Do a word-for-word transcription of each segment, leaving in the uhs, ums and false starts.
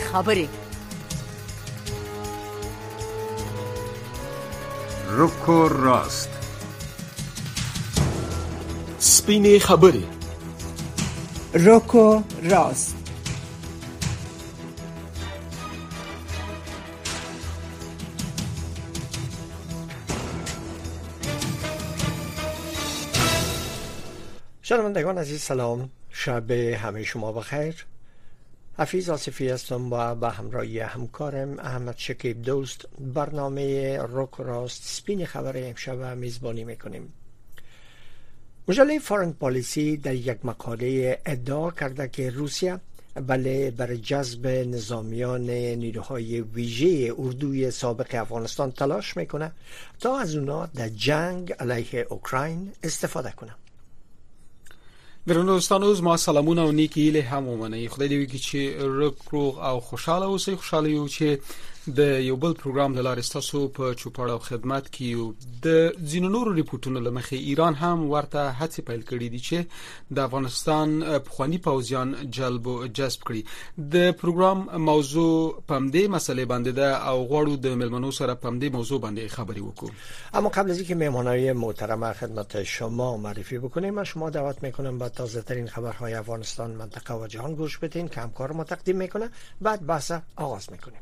خبرې. روکو راست. سپینې خبرې. روکو راست. شنوندگان عزیز سلام، شب همه شما بخیر. حفیظ آصفی هستم و به همراهی همکارم احمد شکیب دوست برنامه روک راست سپین خبر امشب میزبانی میکنیم. مجله فارن پالیسی در یک مقاله ادعا کرده که روسیه بله برای جذب نظامیان نیروهای ویژه اردوی سابق افغانستان تلاش میکنه تا از اونا در جنگ علیه اوکراین استفاده کنه. درنو دوستانو زما سلامونه او نیکی له هم ومنئ. خدای دې وکړي چې روغ او خوشاله اوسئ. خوشاله یو چې د یو بل پروګرام د لارې تاسو په چوپړ او خدمت کې یو د ځینو نورو ریپورتونو لمخې ایران هم ورته هڅې پیل کړې دي چې د افغانستان پخوانی پوځیان جلب او جذب کړي. د پروګرام موضوع پم دې مسلې باندې ده او غواړو د ملمنو سره پم دې موضوع باندې خبرې وکړو. اما قبل از اینکه مهمانای محترم خدمت شما معرفی بکنیم، من شما دعوت میکنم با تازه ترین خبرهای افغانستان، منطقه و جهان گوش بدین که همکار ما تقدیم میکنه. بعد بحث آغاز میکنیم.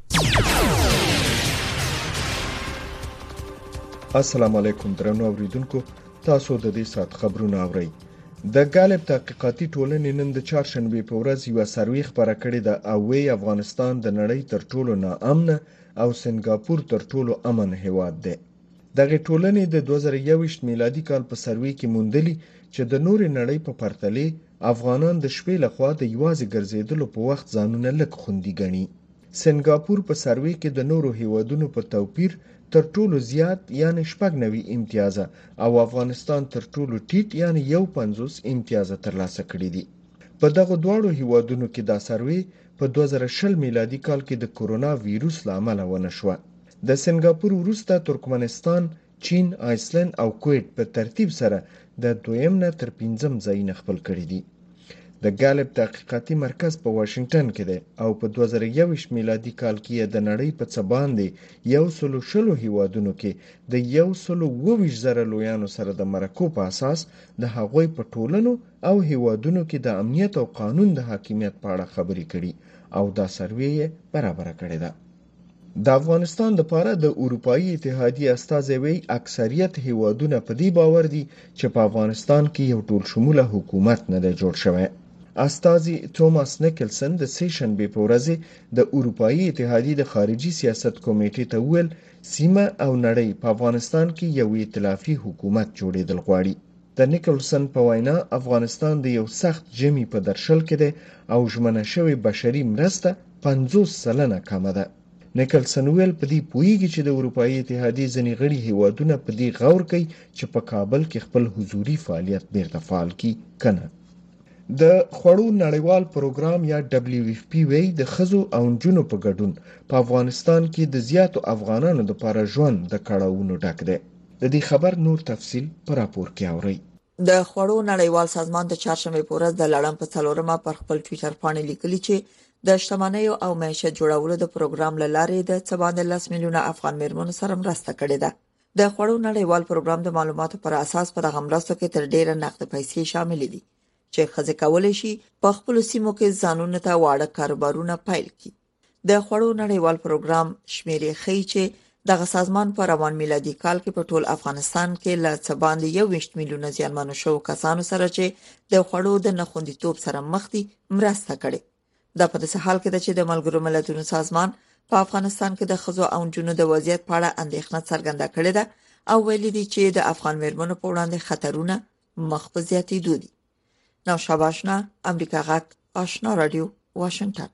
السلام علیکم درنو اوریدونکو، تاسو د دې سات خبرونه اورئ. د غالب تحقیقاتي ټولنې نن د چهارشنبه په ورځ یو سروې خبره کړې ده او وی افغانستان د نړۍ تر ټولو ناامن او سنگاپور تر ټولو امن هیواد دی. دغه ټولنې د دوه زره یوویشت میلادي کال په سروې کې موندلي چې د نورې نړۍ په پرتله افغانان د شپې لخوا د یوازې ګرځېدلو په وخت ځانونه لږ خوندي ګڼي. سنگاپور په سروې کې د نورو هیوادونو په توپیر تر ټولو زیات یعنی شپږ نوي امتیازه او افغانستان تر ټولو ټیټ یعنی یو پنځوس امتیازه ترلاسه کړي دي. په دغه دواړو هیوادونو کې دا سروې په دوه زره شل میلادي کال کې د کورونا ویروس له امله ونه شوه. د سنگاپور وروسته ترکمنستان، چین، آیسلند او کویت په ترتیب سره د دویم نه تر پنځم ځایونه خپل کړي دي. د غالب تحقیقاتي مرکز په واشنگټن کې دی او په دوه زره یوویشت میلادي کال کې د نړۍ په څه باندې یو سلو شلو هیوادونو کې د یو سلو اوویشت زره لویانو سره د مرکو په اساس د هغوی په ټولنو او هیوادونو کې د امنیت او قانون د حاکمیت په اړه خبرې کړي او دا سروې برابر کړې ده. د افغانستان لپاره د اروپאי اتحادیه استازي وی اکثریت هیوادونه په دې باور دي چې په افغانستان کې یو ټول شموله حکومت نه دی جوړ شوی. استازي توماس نیکلسن د سیشنبه په ورځ د اروپאי اتحادیې د خارجي سیاست کمیټې ته ویل سیمه او نړۍ په افغانستان کې یو ائتلافي حکومت جوړېدل غواړي. د نیکلسن په وینا افغانستان د یو سخت جمی په درشل کې دی او ژمنه شوی بشري مرسته پنځوس سلنه کمه ده. نیکلسن ویل په دې پوهیږي چې د اروپאי اتحادیې ځینې غړي هیوادونه په دې غور کوي چې په کابل کې خپل حضوري فعالیت بیرته فعال کړي کنه. د خوړو نړیوال پروګرام یا دبلیو اف پی وی د خزو او نجونو په ګډون په افغانستان کې د زیاتو افغانانو لپاره ژوند د کړهونو ډک دی. د دې خبر نور تفصیل پر راپور کې اورئ. د خوړو نړیوال سازمان د چهارشنبه په ورځ د لړم په څلورمه پر خپل ټوئیټر باندې لیکلي چې د شتمنۍ او معیشت جوړولو د پروګرام لاره د څه باندې لس میلیونه افغان مېرمنو سره مرسته کړې ده. د خوړو نړیوال پروګرام د معلوماتو پر اساس په دغه مرستو کې تر ډیره نقد پیسې شامل دي چې ښځې کولای شي په خپل سیمو کې ځانونه ته واړه کاروبارونه پیل کړي. د خوړو نړیوال پروګرام شمیرې ښیي چې دغه سازمان په روان میلادي کال کې په ټول افغانستان کې له څه باندې یوویشت میلیونه زیانمنو شوو کسانو سره چې د خوړو د نخوندیتوب سره مخ دي مرسته کړې. دا په داسې حال کې ده چې د ملګرو ملتونو سازمان په افغانستان کې د ښځو او نجونو د وضعیت په اړه اندېښنه څرګنده کړې ده او ویلي دي چې د افغان مېرمنو په وړاندې خطرونه مخ په زیاتېدو دي. نو شاباشنا امریکا غږ آشنا رادیو واشنگټن.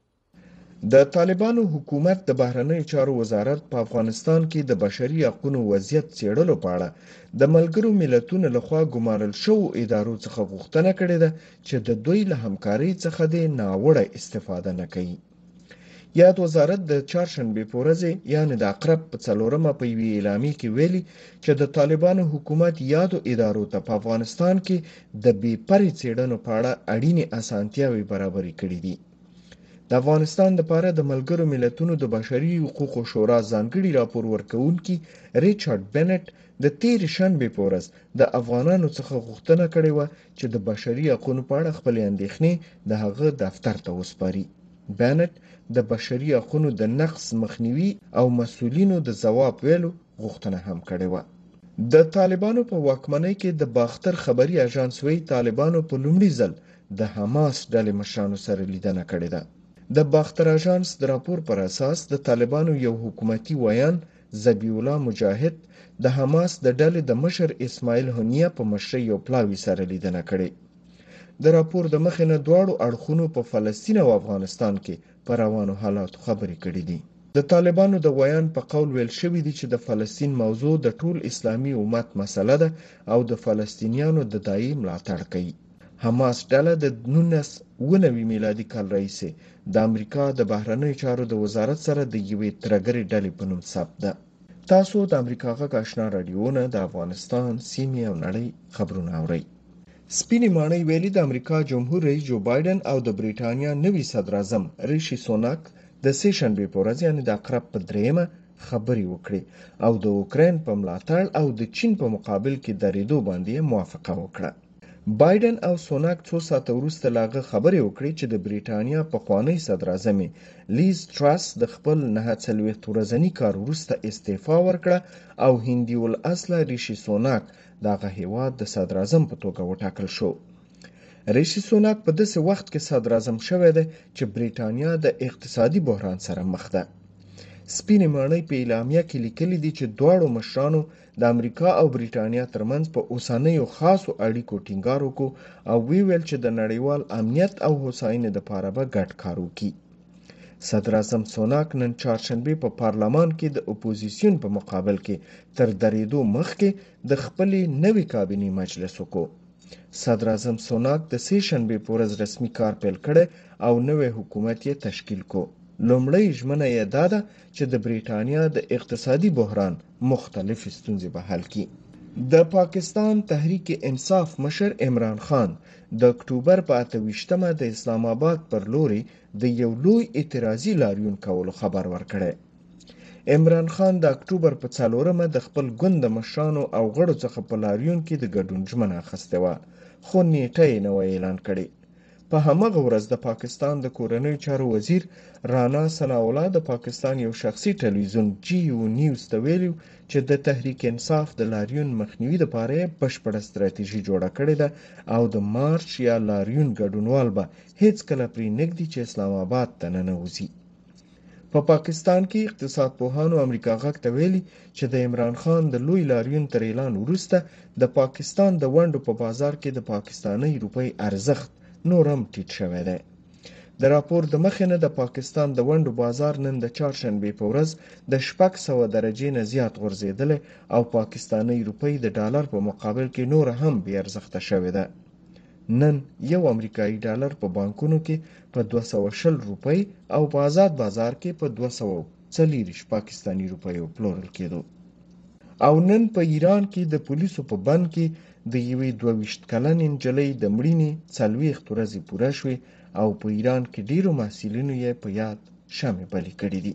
د طالبانو حکومت د بهرنیو چارو وزارت په افغانستان کې د بشري حقوقو وضعیت څېړلو په اړه د ملګرو ملتونو لخوا ګمارل شوو ادارو څخه غوښتنه کړې ده چې د دوی له همکارۍ څخه د ناوړه استفاده نه کوي. یاد وزارت د چهارشنبه په ورځ یعنی د عقرب په څلورمه په یوې اعلامیه کې ویلي چې د طالبانو حکومت یادو ادارو ته په افغانستان کې د بې پرې څېړنو په اړه اړینې اسانتیاوې برابرې کړې دي. د افغانستان لپاره د ملګرو ملتونو د بشري حقوقو شورا ځانګړي راپور ورکونکي ریچارډ بنټ د تیر شنبه په ورځ د افغانانو څخه غوښتنه کړې و چې د بشري حقوقو په اړه خپل اندېښنې د هغه دفتر ته وسپاري. بنټ د بشري حقوقو د نقض مخنیوي او مسؤلینو د ځواب ویلو غوښتنه هم کړې و. د طالبانو په واکمنۍ کې د باختر خبري اژانس وی طالبانو په لومړي ځل د حماس ډلې مشرانو سره لیدنه کړې ده. د باختر اژانس د راپور پر اساس د طالبانو یو حکومتي ویان ذبیح الله مجاهد د حماس د ډلې د مشر اسماعیل هنیه په مشرۍ یو پلاوي سره لیدنه کړې. د راپور د مخې نه دواړو اړخونو په فلسطین او افغانستان کې پر روانو حالاتو خبرې کړې دي. د طالبانو د ویان په قول ویل شوی دی چې د فلسطین موضوع د ټول اسلامي امت مسله ده او د فلسطینیانو د دایي ملاتړ کوي. حماس ډله د نولس اوه نوي میلادي کال راهیسې د امریکا د بهرنیو چارو د وزارت سره د یوې ترګرې ډلې په نوم ثبت ده. تاسو د امریکا غږ آشنا رادیو نه د افغانستان سیمې او نړۍ خبرونه اورئ. سپینې ماڼۍ ویلي د امریکا جمهور رئیس جو بایدن او د بریټانیا نوي صدر اعظم ریشي سوناک د سه شنبې په ورځ یعنې د عقرب په دریمه خبرې وکړې او د اوکراین په ملاتړ او د چین په مقابل کې درېدو باندې موافقه وکړه. بایدن او سوناک څو ساعته وروسته لاغه خبرې وکړې چې د بریټانیا پخوانی صدر اعظم لیز ټراس د خپل نهه څلوېښت ورځني کار وروسته استعفا ورکړه او هندي الاصله ریشي سوناک دغه هیواد د صدر اعظم په توګه وټاکل شو. ریشي سوناک په داسې وخت کې صدر اعظم شوی دی چې بریټانیا د اقتصادي بحران سره مخ ده. سپینې ماڼۍ په اعلامیه کې لیکلي دي چې دواړو مشرانو د امریکا او بریټانیا ترمنځ په اوسنیو خاصو اړیکو ټینګار وکړ او ویل چې د نړیوال امنیت او هوساینې لپاره به ګډ کار وکړي. صدر اعظم سوناک نن چهارشنبه په پارلمان کې د اپوزیسیون په مقابل کې تر درېدو مخکې د خپلې نوې کابینې مجلس وکړ. صدر اعظم سوناک د سه شنبه په ورځ رسمي کار پیل کړی او نوې حکومت یې تشکیل کړ. لومړی ژمنه یې دا ده چې د بریټانیا د اقتصادي بحران مختلف ستونزې به حل کړي. د پاکستان تحریک انصاف مشر عمران خان د اکتوبر په اته ویشتمه د اسلام آباد پر لوري د یو لوی اعتراضي لاریون کولو خبر ورکړی. عمران خان د اکتوبر په څلورمه د خپل ګوند د مشرانو او غړو څخه په لاریون کې د ګډون ژمنه اخیستې وه، خو نیټه یې نه وه اعلان کړې. په همغه ورځ د پاکستان د کورنیو چارو وزیر رانا ثناء الله د پاکستان یو شخصي ټلویزیون جی یو نیوز ته ویلي چې د تحریک انصاف د لاریون مخنیوي لپاره بشپړه ستراتیژي جوړه کړې ده او د مارچ یا لاریون ګډونوال به هیڅ کله پرې نږدي چې اسلام آباد ته ننوځي. په پا پاکستان کې اقتصاد پوهانو امریکا غږ ته ویلي چې د عمران خان د لوی لاریون تر اعلان وروسته د پاکستان د ونډو په بازار کې د پاکستاني روپۍ ارزښت نور هم ټیټ شوی دی. د راپور د مخې نه د پاکستان د ونډو بازار نن د چهارشنبې په ورځ د شپږ سوه درجې نه زیات غورځېدلی او پاکستاني روپۍ د ډالر په مقابل کې نور هم بې ارزښته شوې ده. نن یو امریکایي ډالر په بانکونو کې په دوه سوه شل روپۍ او په آزاد بازار کې په دوه سوه څلېرویشت پاکستاني روپیو پلورل کېدو. او نن په ایران کې د پولیسو په بند کې د یوې دوه ویشت کلنې نجلۍ د مړینې څلوېښت ورځې پوره شوې او په ایران کې ډیرو محصلینو یې په یاد شمع بلې کړې دي.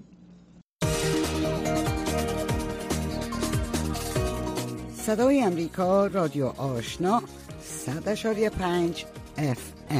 صدای امریکا رادیو آشنا صد اشاری پنج اف ام.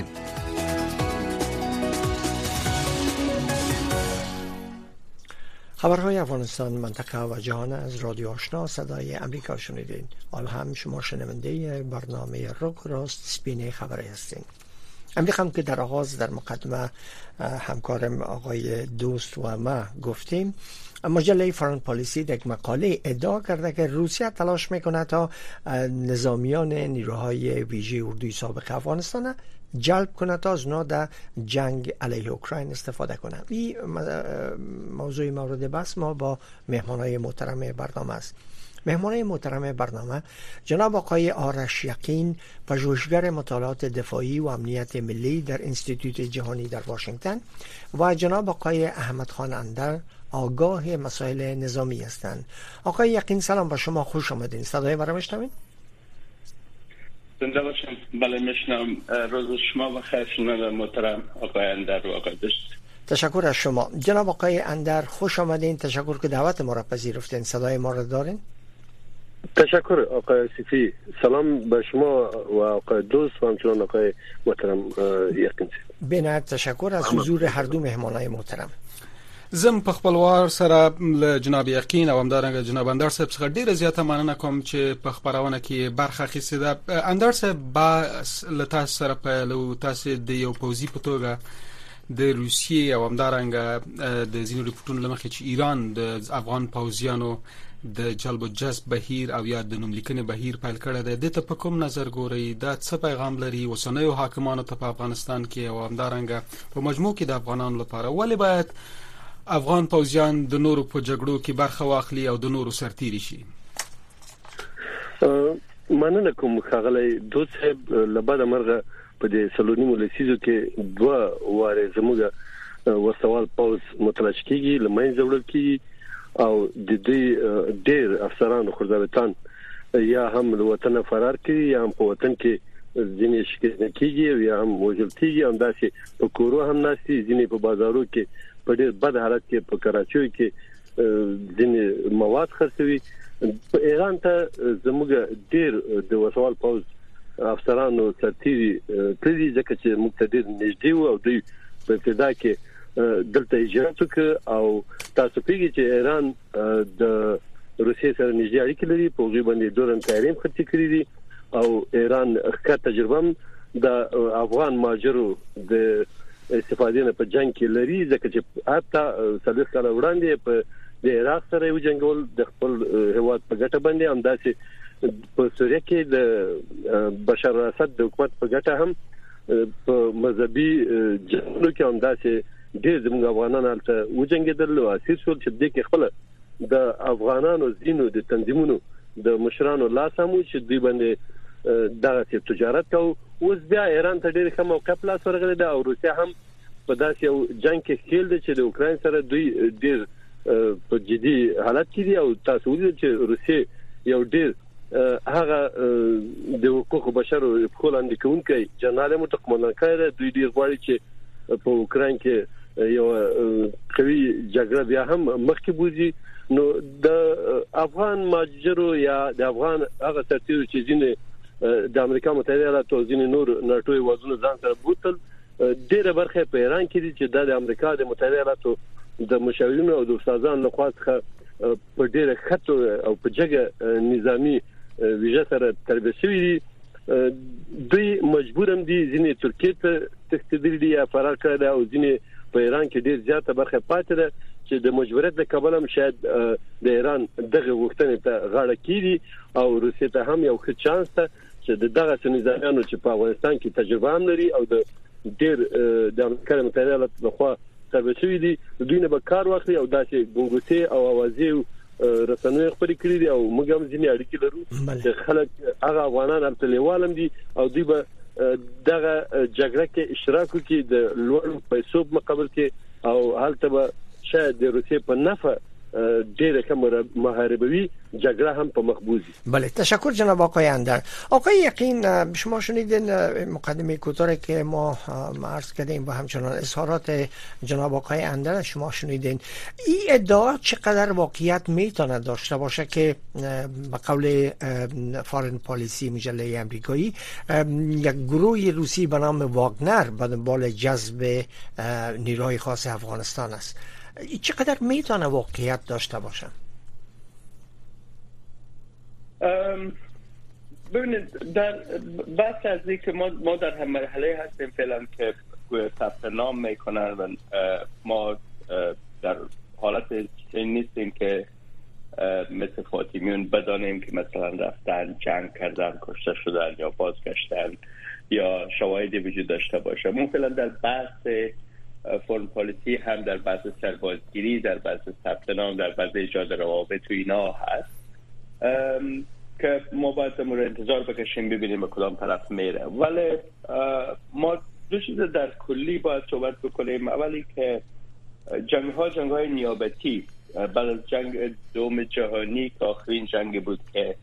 خبرهای افغانستان، منطقه و جهان از رادیو آشنا صدای امریکا شنیدین. حال هم شما شنونده برنامه رک راست سپین خبری هستین. امریکا هم که در آغاز در مقدمه همکارم آقای دوست و ما گفتیم، مجله فارن پالیسی در مقاله ادعا کرده که روسیه تلاش میکنه تا نظامیان نیروهای ویژه اردوی سابق افغانستان جلب کنه تا از اونا در جنگ علیه اوکراین استفاده کنه. این موضوع مورد بحث ما با مهمانای محترم برنامه است. مهمانای محترم برنامه جناب آقای آرش یقین، پژوهشگر مطالعات دفاعی و امنیت ملی در انستیتوت جهانی در واشنگتن، و جناب آقای احمد خان اندر، آگاه مسائل نظامی هستند. آقای یقین سلام با شما، خوش آمدین. صدای مرا میشنوین؟ زنده باشم. بله میشنم. روز شما بخیر شنونده محترم آقای اندر و آقای دوست. تشکر از شما. جناب آقای اندر خوش آمدین. تشکر که دعوت ما را پذیرفتین. صدای ما را دارین؟ تشکر آقای صفی. سلام به شما و آقای دوست و همچنان آقای محترم یقین. بنهایت تشکر از حضور هر دو مهمانای محترم. زم په خپلوار سره له جناب یقین او همدارنګه جناب اندر صاحب څخه ډیره زیاته مننه کوم چې په خبرونه کې برخه اخیستې ده. اندر صاحب با له تاسو سره په لو تاسو د یو پوزي په توګه د روسیې او همدارنګه د ځینو ریپورتونو لمخې چې ایران د افغان پوځیانو د جلب و جذب بهیر او یا د نوملیکنې بهیر پیل کړی دی. د ته په کوم نظر ګوري؟ دا څه پیغام لري اوسنیو حاکمانو ته په افغانستان کې او همدارنګه په مجموع کې د افغانانو لپاره؟ ولې باید افغان پوځیان د نورو په جګړو کې برخه واخلي او د نورو سرتیري شي؟ مننه کوم ښاغلی دوست صاحب. لبا د مرغه په دې سلونیمو لسیزو کې دوه واره زموږ وسوال پوز متلاشي کیږي، لمنځه وړل کیږي او د دې ډېر افسرانو خرځوتان یا هم له وطن فرار کیږي یا هم په وطن کې ځینې شکایت کیږي یا هم وژل کیږي، هم داسې په کورو هم ناسي، ځینې په بازارو کې په ډېر بد حالت کې په کراچۍ کې ځینې مواد خرڅوي. په ایران ته زموږ ډېر د وسوال پوز افسرانو سرتیري تدې ځکه چې موږ ته ډېر نږدې وو او دوی په ابتدا کې دلته اجازه وکړه او تاسو پیږي چې ایران د روسیې سره نږدې اړیکې لري، په غوږی باندې دورن تحریم خرڅ کړی دي او ایران ښه تجربه د افغان ماجرو د استفادې نه په جنگ کې لري، ځکه چې حتی څلور کال وړاندې په د عراق سره یو جنگول د خپل هواد په ګټه باندې، هم داسې په سوریه کې د بشار الاسد د حکومت په ګټه هم په مذهبي جنگونو کې هم داسې ډېر زموږ افغانان هلته وجنګېدل او اسیر شول چې دې کې خپل د افغانانو ځینو د تنظیمونو د مشرانو لاس هم چې دوی باندې دغه تجارت کوي. اوس بیا ایران ته ډېر ښه موقف لاس ورغلی دی او روسیا هم په داسې یو جنگ کې ښکیل دی چې د اوکراین سره دوی ډېر په جدي حالت کې دي او تاسو ولیدل چې روسیا یو ډېر هغه د حقوقو بشرو په وړاندې کوونکی جنرال متقمن کړی، دوی ډېر غواړي چې په اوکراین کې یو قوي جګړه بیا هم مخکې بوزي. نو د افغان ماجرو یا د افغان هغه سرتیرو چې ځینې د امریکا متحده ایالاتو او ځینې نور ناټو هیوادونو ځان سره بوتل، ډېره برخه په ایران کې دي چې د امریکا د متحده ایالاتو د مشاورینو او د استادانو لخوا څخه په ډېره ښه او په جګه نظامی ویژه سره تربیه شوي دي. دوی مجبور هم دي ځینې ترکیې ته تښتېدلي دي یا فرار کړی دی او ځینې په ایران کې ډېر زیاته برخه پاتې ده چې د مجبوریت له کبله هم شاید د ایران دغه غوښتنې ته غاړه کیږي او روسیې ته هم یو ښه چانس ده چې دغه نظامیانو چې په افغانستان کې تجربه هم لري او د ډېر د امریکا متحده ایالاتو لخوا تربیه شوي دي، دوی نه به کار واخلي او داسې ګونګوسې او اوازې رسنوي خبرې کړې دي او موږ هم ځینې اړیکې لرو چې خلک هغه افغانان هلته لیوالم دي او دوی به دغه جګړه کې اشتراک وکړي د لوړو پیسو په مقابل کې او هلته به شاید د روسیې په نفع ډیره کم محاربوی جګړه هم په مخبوزی. بله تشکر جناب آقای اندر. آقای یقین شما شنیدین مقدمه کوتاهی که ما عرض کردیم و همچنان اظهارات جناب آقای اندر شما شنیدین. این ادعا چقدر واقعیت میتونه داشته باشه که به قول فارن پالیسی مجله امریکایی یک گروه روسی به نام واگنر به دنبال جذب نیروهای خاص افغانستان است؟ چقدر میتونه واقعیت داشته باشه؟ ببینید در بحث از این که ما, ما در هم مرحله هستیم فعلا که ثبت نام میکنن و ما در حالت این نیستیم که مثل فاطمیون بدانیم که مثلا رفتن جنگ کردن کشته شدن یا بازگشتن یا شواهدی وجود داشته باشه. ما فعلا در بحث فورن پالیسی هم در بحث سربازگیری، در بحث ثبت نام، در بحث ایجاد روابط و اینا هست که ما باید مورد انتظار بکشیم ببینیم به کدام طرف میره. ولی ما دو چیز در کلی باید صحبت بکنیم. اولی که جنگ ها جنگ های نیابتی بعد از جنگ دوم جهانی که آخرین جنگ بود که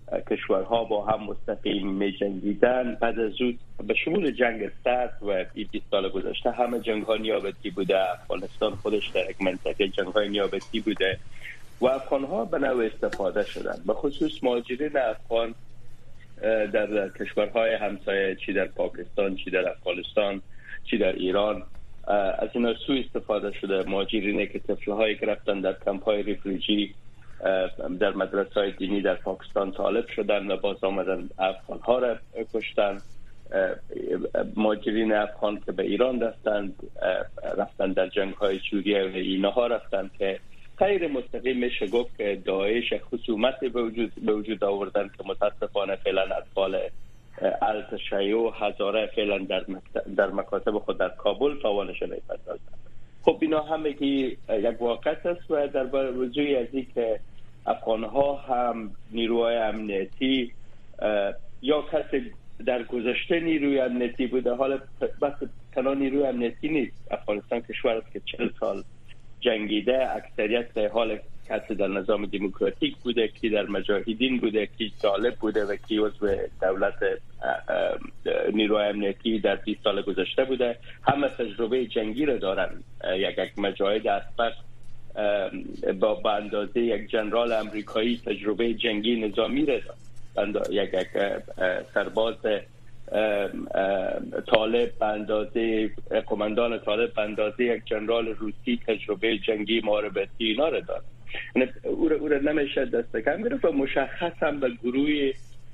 کشورها با هم مستقیم می جنگیدن. بعد از اون به شمول جنگ سرد و بیست سال گذشته همه جنگ ها نیابتی بوده. افغانستان خودش در یک منطقه جنگ های نیابتی بوده و افغان ها به نوع استفاده شدن، به خصوص مهاجرین افغان در کشورهای همسایه، چی در پاکستان، چی در افغانستان، چی در ایران، از اینا سوء استفاده شده. مهاجرینی که طفل‌هایی که رفتن در کمپ‌های ریفیوجی در مدرسه‌های دینی در پاکستان طالب شدن و باز آمدن افغان‌ها را کشتن. مهاجرین افغان که به ایران رفتند رفتن در جنگ‌های سوریه و اینها رفتن که غیر مستقیم میشه گفت که داعش خصومت به وجود به وجود آوردن که متاسفانه فعلا اطفال التشیع هزاره فعلا در در مکاتب خود در کابل تاوانش نمی‌پذیرند. خب اینا همگی یک واقعیت است و در وجوی از این که افغان‌ها هم نیروهای امنیتی یا کسی در گذشته نیروی امنیتی بوده، حالا بس تنها نیروی امنیتی نیست. افغانستان کشور است که چهل سال جنگیده، اکثریت حال کسی در نظام دموکراتیک بوده، کی در مجاهدین بوده، کی طالب بوده و کی عضو دولت نیروی امنیتی در بیست سال گذشته بوده. همه تجربه جنگی را دارن. یک یک مجاهد اسبق با اندازه یک جنرال امریکایی تجربه جنگی نظامی را دارن. یک یک سرباز طالب به اندازه قماندان طالب به اندازه یک جنرال روسی تجربه جنگی محاربتی اینا را دارن. او را, او را نمیشه دست کم گرفت و مشخص هم به گروه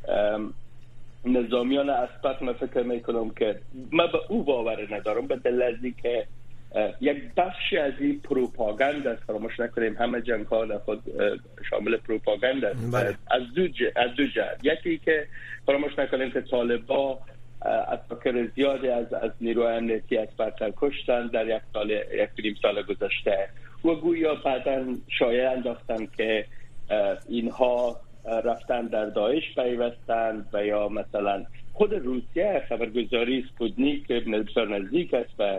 نظامیان اسبق من فکر میکنم که من به او باور ندارم، به دلیل از که یک بخشی از این پروپاگاند است. فراموش نکنیم همه جنگ ها در خود شامل پروپاگاند است. از دو از دو جهت. یکی که فراموش نکنیم که طالبان اساکر زیادی از از نیروی امنیتی اسبق کشتن در یک سال یک نیم سال گذشته و گویا بعداً شایعه انداختن که اینها رفتن در داعش پیوستند و یا مثلا خود روسیه خبرگزاری سپوتنیک که بسیار نزدیک است و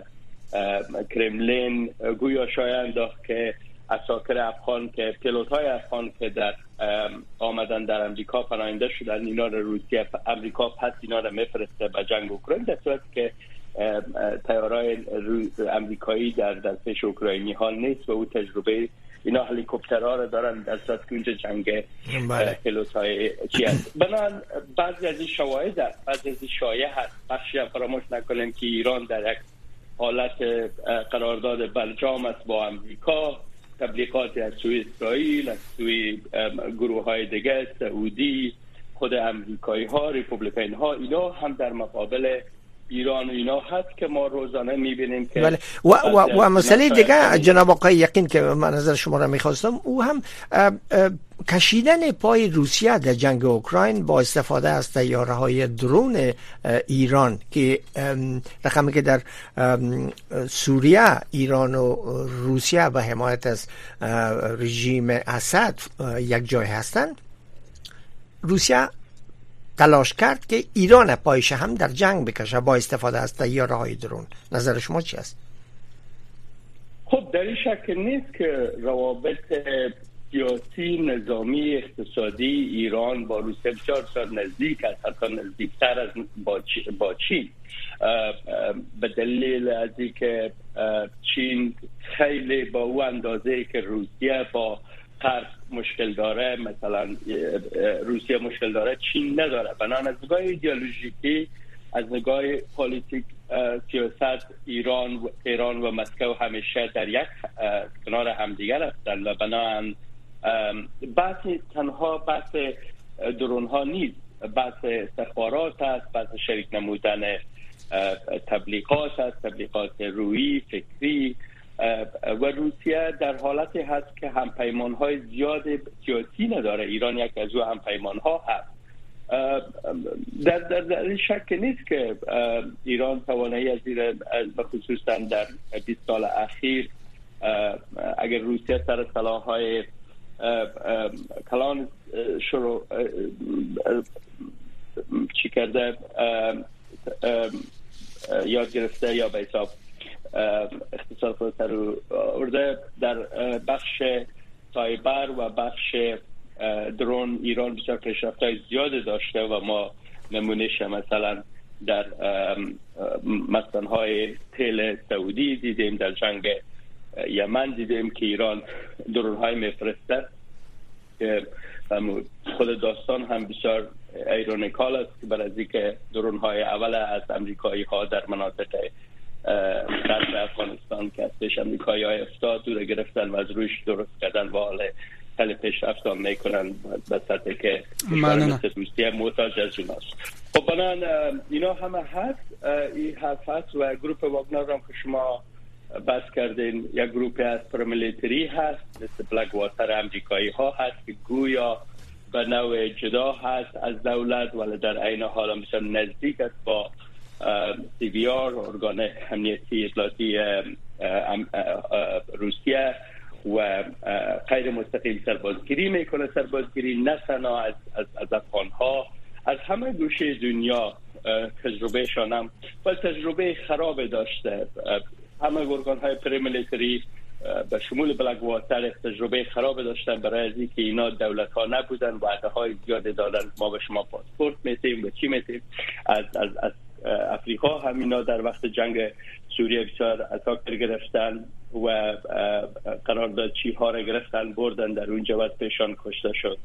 کرملین گویا شایعه انداخت که اساکر افغان که پیلوت‌های افغان که در آمدن در امریکا پناهنده شدن، اینا رو روسیه امریکا پس اینا رو میفرسته به جنگ اوکراین، در صورتی که طیارهای امریکایی در دستش اوکراینی ها نیست و او تجربه اینا هلیکوپترها رو دارن در صورتی که اونجا جنگ پیلوت‌های چی هست. بنابراین بعضی از این شواهد هست، بعضی از این شایعه هست. بخشی فراموش نکنیم که ایران در یک حالت قرارداد برجام است با امریکا، تبلیغات از سوی اسرائیل، از سوی گروه های دیگه، سعودی، خود امریکایی ها، ریپوبلیکین ها، اینا هم در مقابل ایران و اینا هست که ما روزانه میبینیم که بله. و, و, و مسئله دیگه جناب آقای یقین که من نظر شما را میخواستم، او هم اه اه کشیدن پای روسیه در جنگ اوکراین با استفاده از طیاره‌های درون ایران که رقمی که در سوریه ایران و روسیه به حمایت از رژیم اسد یک جای هستند. روسیه تلاش کرد که ایران پایش هم در جنگ بکشه با استفاده از طیاره‌های درون. نظر شما چی است؟ خب در این شک نیست که روابط سیاسی، نظامی، اقتصادی ایران با روسیه بسیار نزدیک است، حتی نزدیکتر از با چین، به دلیل از اینکه چین خیلی با او اندازه که روسیه با غرب مشکل داره، مثلا روسیه مشکل داره، چین نداره. بنابراین از نگاه ایدئولوژیکی، از نگاه پلیتیک سیاست، ایران و ایران و مسکو همیشه در یک کنار همدیگر هستند و بنابراین بحث تنها بحث درون ها نیست، بحث استخبارات است، بحث شریک نمودن تبلیغات است، تبلیغات روحی، فکری، و روسیه در حالتی هست که همپیمان های زیاد سیاسی نداره. ایران یک از او همپیمان ها هست. در, در, در شک نیست که ایران توانایی از این بخصوصا در بیست سال اخیر اگر روسیه سر سلاح های کلان شروع چی کرده یاد گرفته یا به حساب اقتصاد خود رو ارده در بخش سایبر و بخش درون ایران بسیار پیشرفت‌های زیاد داشته و ما نمونهش مثلا در مصنع‌های تیل سعودی دیدیم، در جنگ یمن دیدیم که ایران درون‌های میفرسته که خود داستان هم بسیار ایرونیکال است که برای اینکه درون‌های اول از امریکایی‌ها در مناطق غرب افغانستان که هستش امریکایی‌ها افتاد دور گرفتن و از روش درست کردن و حالا خیلی پیشرفت هم میکنن به سطحی که مثل روسیه محتاج از اوناست. خب بنان اینا همه هست، این هست هست و گروپ واگنر هم که شما بحث کردین یک گروپ از پرمیلیتری هست مثل بلک واتر امریکایی ها هست که گویا به نوع جدا هست از دولت ولی در عین حال مثلا نزدیک است با سی بی آر ارگان امنیتی اطلاعاتی روسیه و غیر مستقیم سربازگیری میکنه، سربازگیری نه تنها از از, از افغان ها، از همه گوشه دنیا تجربه شانم و تجربه خراب داشته. همه ارگان های پرمیلیتری به شمول بلک واتر تجربه خراب داشتن برای از اینکه اینا دولت ها نبودن، وعده های زیاد دادن ما به شما پاسپورت میتیم و چی میتیم. از از از افریقا هم اینا در وقت جنگ سوریه بسیار اتاکر گرفتن و قراردادچی ها را گرفتن بردن در اونجا و پیشان کشته شد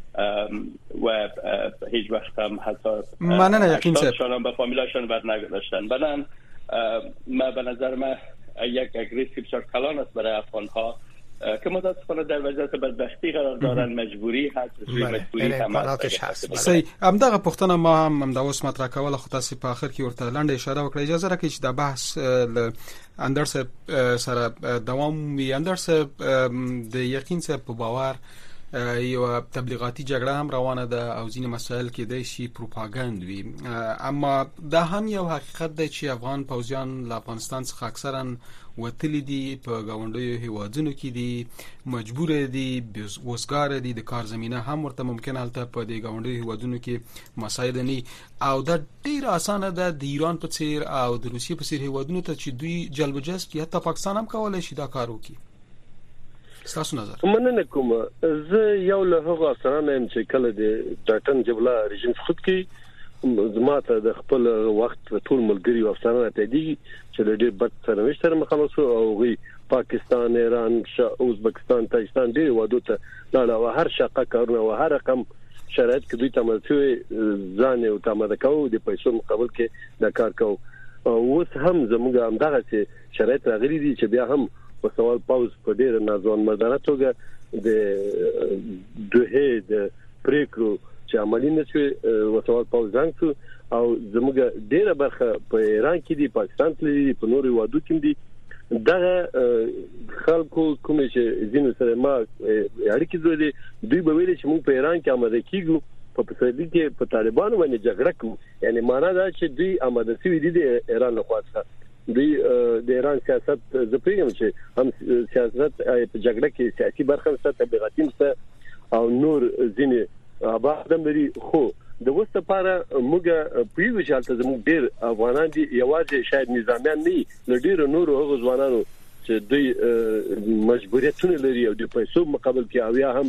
و هیچ وقت هم حتی مننه یقین سر شان به فامیلاشان بر نگذاشتن. بنان ما به نظر من یک اگریسی بسیار کلان است برای افغان ها که متاسفانه در وضعیت بدبختی قرار دارن، مجبوری هست مجبوری هم هست. صحیح. همدغه پوښتنه ما هم د اوس مطرح کوله، خو تاسو په اخر کې ورته لاندې اشاره وکړه. اجازه راکړئ چې د بحث اندر صاحب سره دوام وي. اندر صاحب د یقین صاحب په باور یو تبلیغاتی جګړه هم روانه ده او ځینې مسایل کې د شي پروپاګاند وي، اما دا هم یو حقیقت دی چې افغان پوځیان له افغانستان څخه اکثرا وتلی دي، په گاونډیو هیوادونو کې دي، مجبور دي، وزګار دي، د کار زمينه هم ورته ممکن هلته په دې گاونډیو هیوادونو کې مسایل نه او دا ډیر اسانه ده د ایران په څیر او د روسیې په څیر هیوادونو ته چې دوی جلب جذب یا حتی پاکستان هم کولای شي دا کار وکړي. ستاسو نظر؟ مننه کوم. زه یو له هغه افسرانو يم چې کله د ډاټن جبلا رژیم خود کې زماته د خپل وخت ټول ملګری او افسرانو ته دي چې د ډېر بد سرنوشت سره مخامخ شو او غي پاکستان، ایران، ازبکستان، تاجکستان ډېر وادو ته لاړ او هر شقه کارونه او هر رقم شرایط کې دوی تمرتوي ځان او تماده کوي د پیسو مقابل کې د کار کوي. اوس هم زموږ هم دغه شرایط راغلي دي چې بیا هم په سوال پاوز په ډېر نازون مردانه توګه د دوه د پریکرو چې عملی نشوي وسوال پاوز ځانګو او زموږ ډېره برخه په ایران کې دي، پاکستان کې دي، په نورو وادو کې دي. دغه خلکو کوم چې زینو سره ما اړیکې درلودې دوی به ویل چې موږ په ایران کې آماده کیږو په پسرلي کې په طالبانو باندې جګړه کوو. یعنی معنا دا چې دوی آماده شوي دي د ایران لخوا څخه. دوی د ایران سیاست زپریم چې هم سیاست په جګړه کې سیاسي برخه ست تبلیغاتي ست او نور ځینې آبادم لري. خو د وسته لپاره موږ پیو چې حالت زموږ ډیر افغانان دي یوازې شاید نظامیان نه لډیر نور هغه ځوانانو چې دوی مجبوریتونه لري او د پیسو مقابل کې اویا هم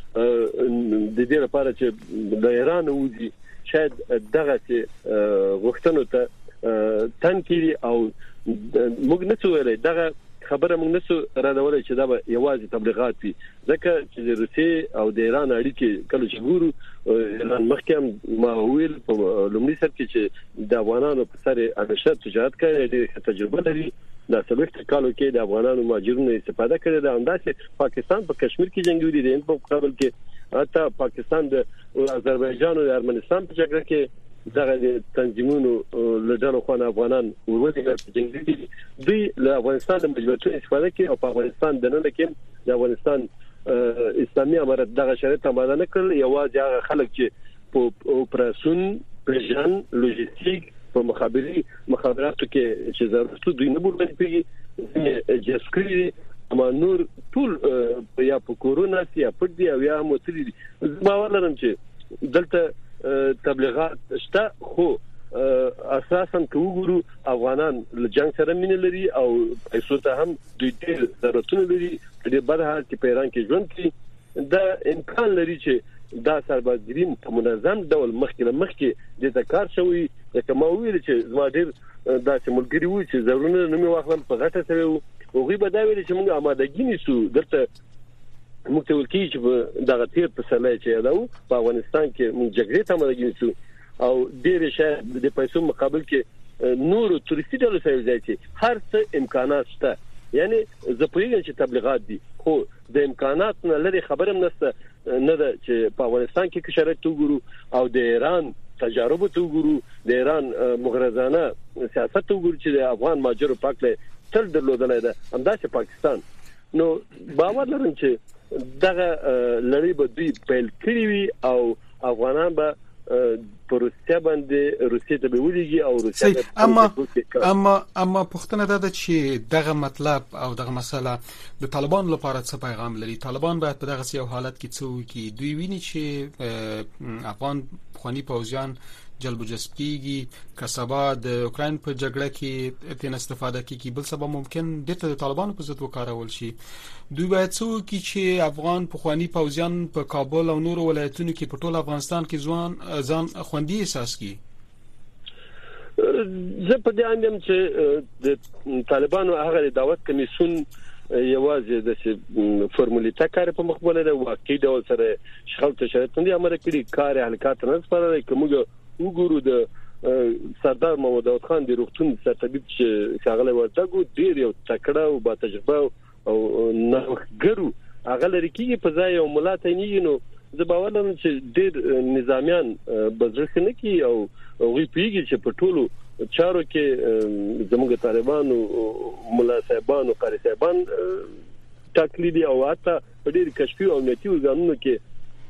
د دې لپاره چې د ایران وځي شاید دغه غوښتنو ته تنکيري او موږ نه څوېلې دغه خبره موږ نه څو راډولای چې دا به یوازې تبلیغات وي، ځکه چې د روسي او د ایران اړیکې کله چې ګورو ایران مخکې ما ویل په لومړي سر کې چې د افغانانو په سر همیشه تجارت کوي، د تجربه لري. د څلوېښت کالو کې د افغانانو مهاجرونو استفاده کړې ده. همداسې پاکستان په کشمیر کې جنگي دي، په مقابل کې حتی پاکستان د آذربایجان او ارمنستان په جګړه کې دغه تنظیمونو لږه خو افغانان ورته جنگي دي. دوی له افغانستان د مجبورتونو استفاده کوي او په افغانستان د نن کې د افغانستان اسلامي امارت دغه شرایط آماده نه کړل. یوازې هغه خلک چې په اپراسیون پرژن لوجستیک په مخابري مخابراتو کې چې ضرورت دوی نه بول پېږي جسکري اما نور ټول یا په کورونا یا په دې او یا متري دي. ما ولرم چې دلته تبلیغات شته، خو اساسا کوګورو افغانان له جنگ سره مینه لري او پیسو ته هم دوی ډېر ضرورتونه لري. د بهر حال کې پیران کې ژوند کوي دا امکان لري چې دا سربازګری په منظم ډول مخکې مخکې د ذکر شوی چې ما ویل چې زما ډیر دا چې ملګری وي چې ضروري نه مې واخلم په غټه سره او غي به دا ویل چې موږ آمادګی نیسو درته موږ ته ولکې چې دا غتیر په سلای چې یادو په افغانستان کې موږ جګړې ته آمادګی نیسو او ډیر شې د پیسو مقابل کې نور تورستي ډول سره ځي هر څه امکانات شته یعنی زه پوهیږم چې تبلیغات دي خو د امکانات نه لري خبرم نشته نه ده چې په افغانستان کې شرایط وګورو او د ایران تجارب ته وګورو د ایران مغرضانه سیاست ته وګورو چې د افغان ماجر پاکله تل درلودلای ده همداسې پاکستان نو باور لرم چې دغه لړۍ به دوی پیل کړی وي او افغانان به پر روسیا باندې روسیې ته به ولېږي او روسیا اما اما اما پښتنه ده چې دغه مطلب او دغه مسله د طالبان لپاره څه پیغام لري طالبان باید په دغه سیاو حالت کې څه وکړي دوی ویني چې افغان خواني پوځیان جلب جذب کیږي کسبا د اوکرين په جګړه کې تین استفاده کیږي بل سبب ممکن دته د طالبانو په ضد وکارول شي دوی باید څه وکړي چې افغان په خواني پوځیان په کابل او نورو ولایتونو کې په ټول افغانستان کې ځوان ځان خوندي احساس کړي زه په دې اندم چې د طالبانو هغه دعوت کمیسون یوازې د فرمولیته کار په مخبله ده واقعي ډول سره شغل ته شرط نه امر کړي کار حرکت نه سپارل کومه وګورو د سردار محمد داود خان د روغتون سرطبيب چې ښاغلی ورتګو ډیر یو تکړه او با تجربه او نوښتګرو هغه لري کې په ځای او ملاته نه نو زه باور لرم چې ډیر نظامیان بزرخ نه کی او وی پیږي چې په ټولو چارو کې زموږ طالبانو ملا صاحبانو قاری صاحبان تقلیدي او حتی ډیر کشفي او نتیو ځانونو کې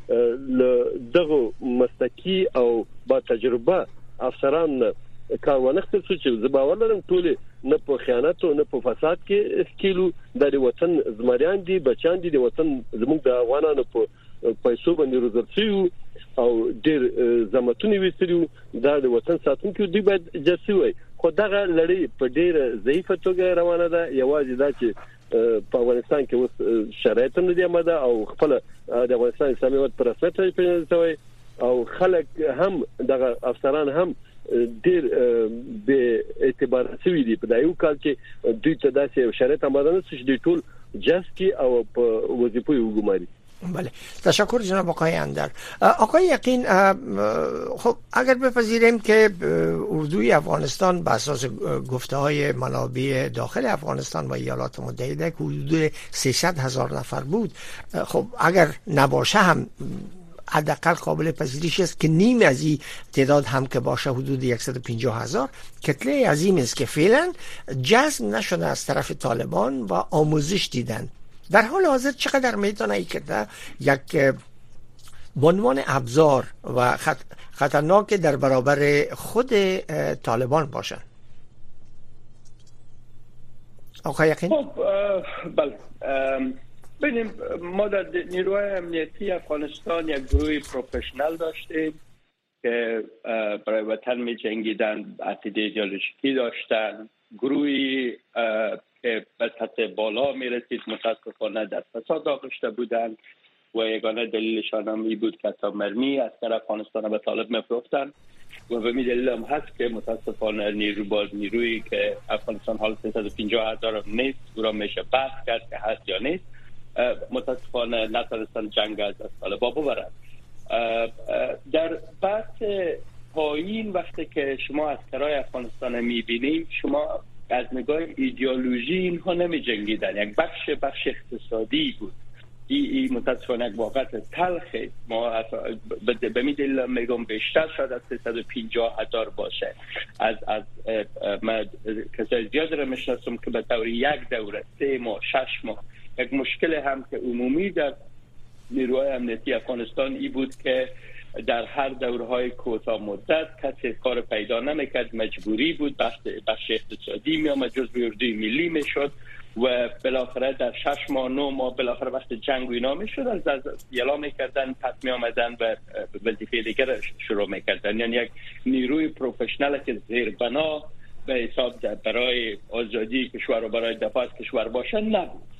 دغه مستقی او با تجربه افسران کار ونخت چې زباور لرم ټول نه په خیانت او نه په فساد کې سکیلو د وطن زمریان دي بچان دي د وطن زموږ د افغانانو په پیسو باندې روزرسي او ډیر زماتونی وستریو د وطن ساتونکو دی باید جسي وي خو دغه لړۍ په ډیر ضعیفه توګه روانه ده یوازې دا چې په افغانستان کې اوس شرایط نه دي مده او خپل د افغانستان اسلامي امت پر اساس پیژندل او خلک هم دغه افسران هم ډیر به اعتبار شوی دي په دایو کال کې دوی ته داسې شرایط آماده نه چې د ټول جس کې او په وظیفه وګماري بله تشکر جناب آقای اندر آقای یقین خب اگر بپذیریم که اردوی افغانستان بر اساس گفته های منابع داخل افغانستان و ایالات متحده که حدود سیصد هزار نفر بود خب اگر نباشه هم حداقل قابل پذیرش است که نیم از این تعداد هم که باشه حدود صد و پنجاه هزار کتله عظیم است که فعلا جذب نشده از طرف طالبان و آموزش دیدن در حال حاضر چقدر میتونه که یک به عنوان ابزار و خطرناک در برابر خود طالبان باشن آقای یقین؟ خب بله ببینیم ما در نیروهای امنیتی افغانستان یک گروه پروفشنال داشتیم که برای وطن می جنگیدن عقیده ایدئولوژیکی داشتن گروهی که به سطح بالا می رسید متاسفانه در فساد آغشته بودند و یگانه دلیلشان هم این بود که تا مرمی از طرف افغانستان به طالب می‌فروختند و به این دلیل هم هست که متاسفانه نیرو باز نیرویی که افغانستان حال سیصد و پنجاه هزار نیست او را میشه بحث کرد که هست یا نیست متاسفانه نتونستن جنگ از طالبان ببرند. در بحث پایین وقتی که شما اسکرای افغانستان میبینید شما از نگاه ایدئولوژی اینها نمی جنگیدن یک بخش بخش اقتصادی بود این ای متاسفانه یک واقعیت تلخه ما به می دلیل میگم بیشتر شاید از سیصد و پنجاه هزار باشه از از من کسای زیاد را میشناسم که به طور یک دوره سه ماه شش ماه یک مشکل هم که عمومی در نیروهای امنیتی افغانستان ای بود که در هر دورهای کوتاه مدت کسی کار پیدا نمیکرد مجبوری بود بخش بخش اقتصادی می آمد جزو اردوی ملی میشد و بالاخره در شش ماه نو ماه بالاخره وقت جنگ و اینا میشد از از اعلام میکردن پس می آمدن و وظیفه دیگر شروع میکردن یعنی یک نیروی پروفشنال که زیر بنا به حساب برای آزادی کشور و برای دفاع از کشور باشه نبود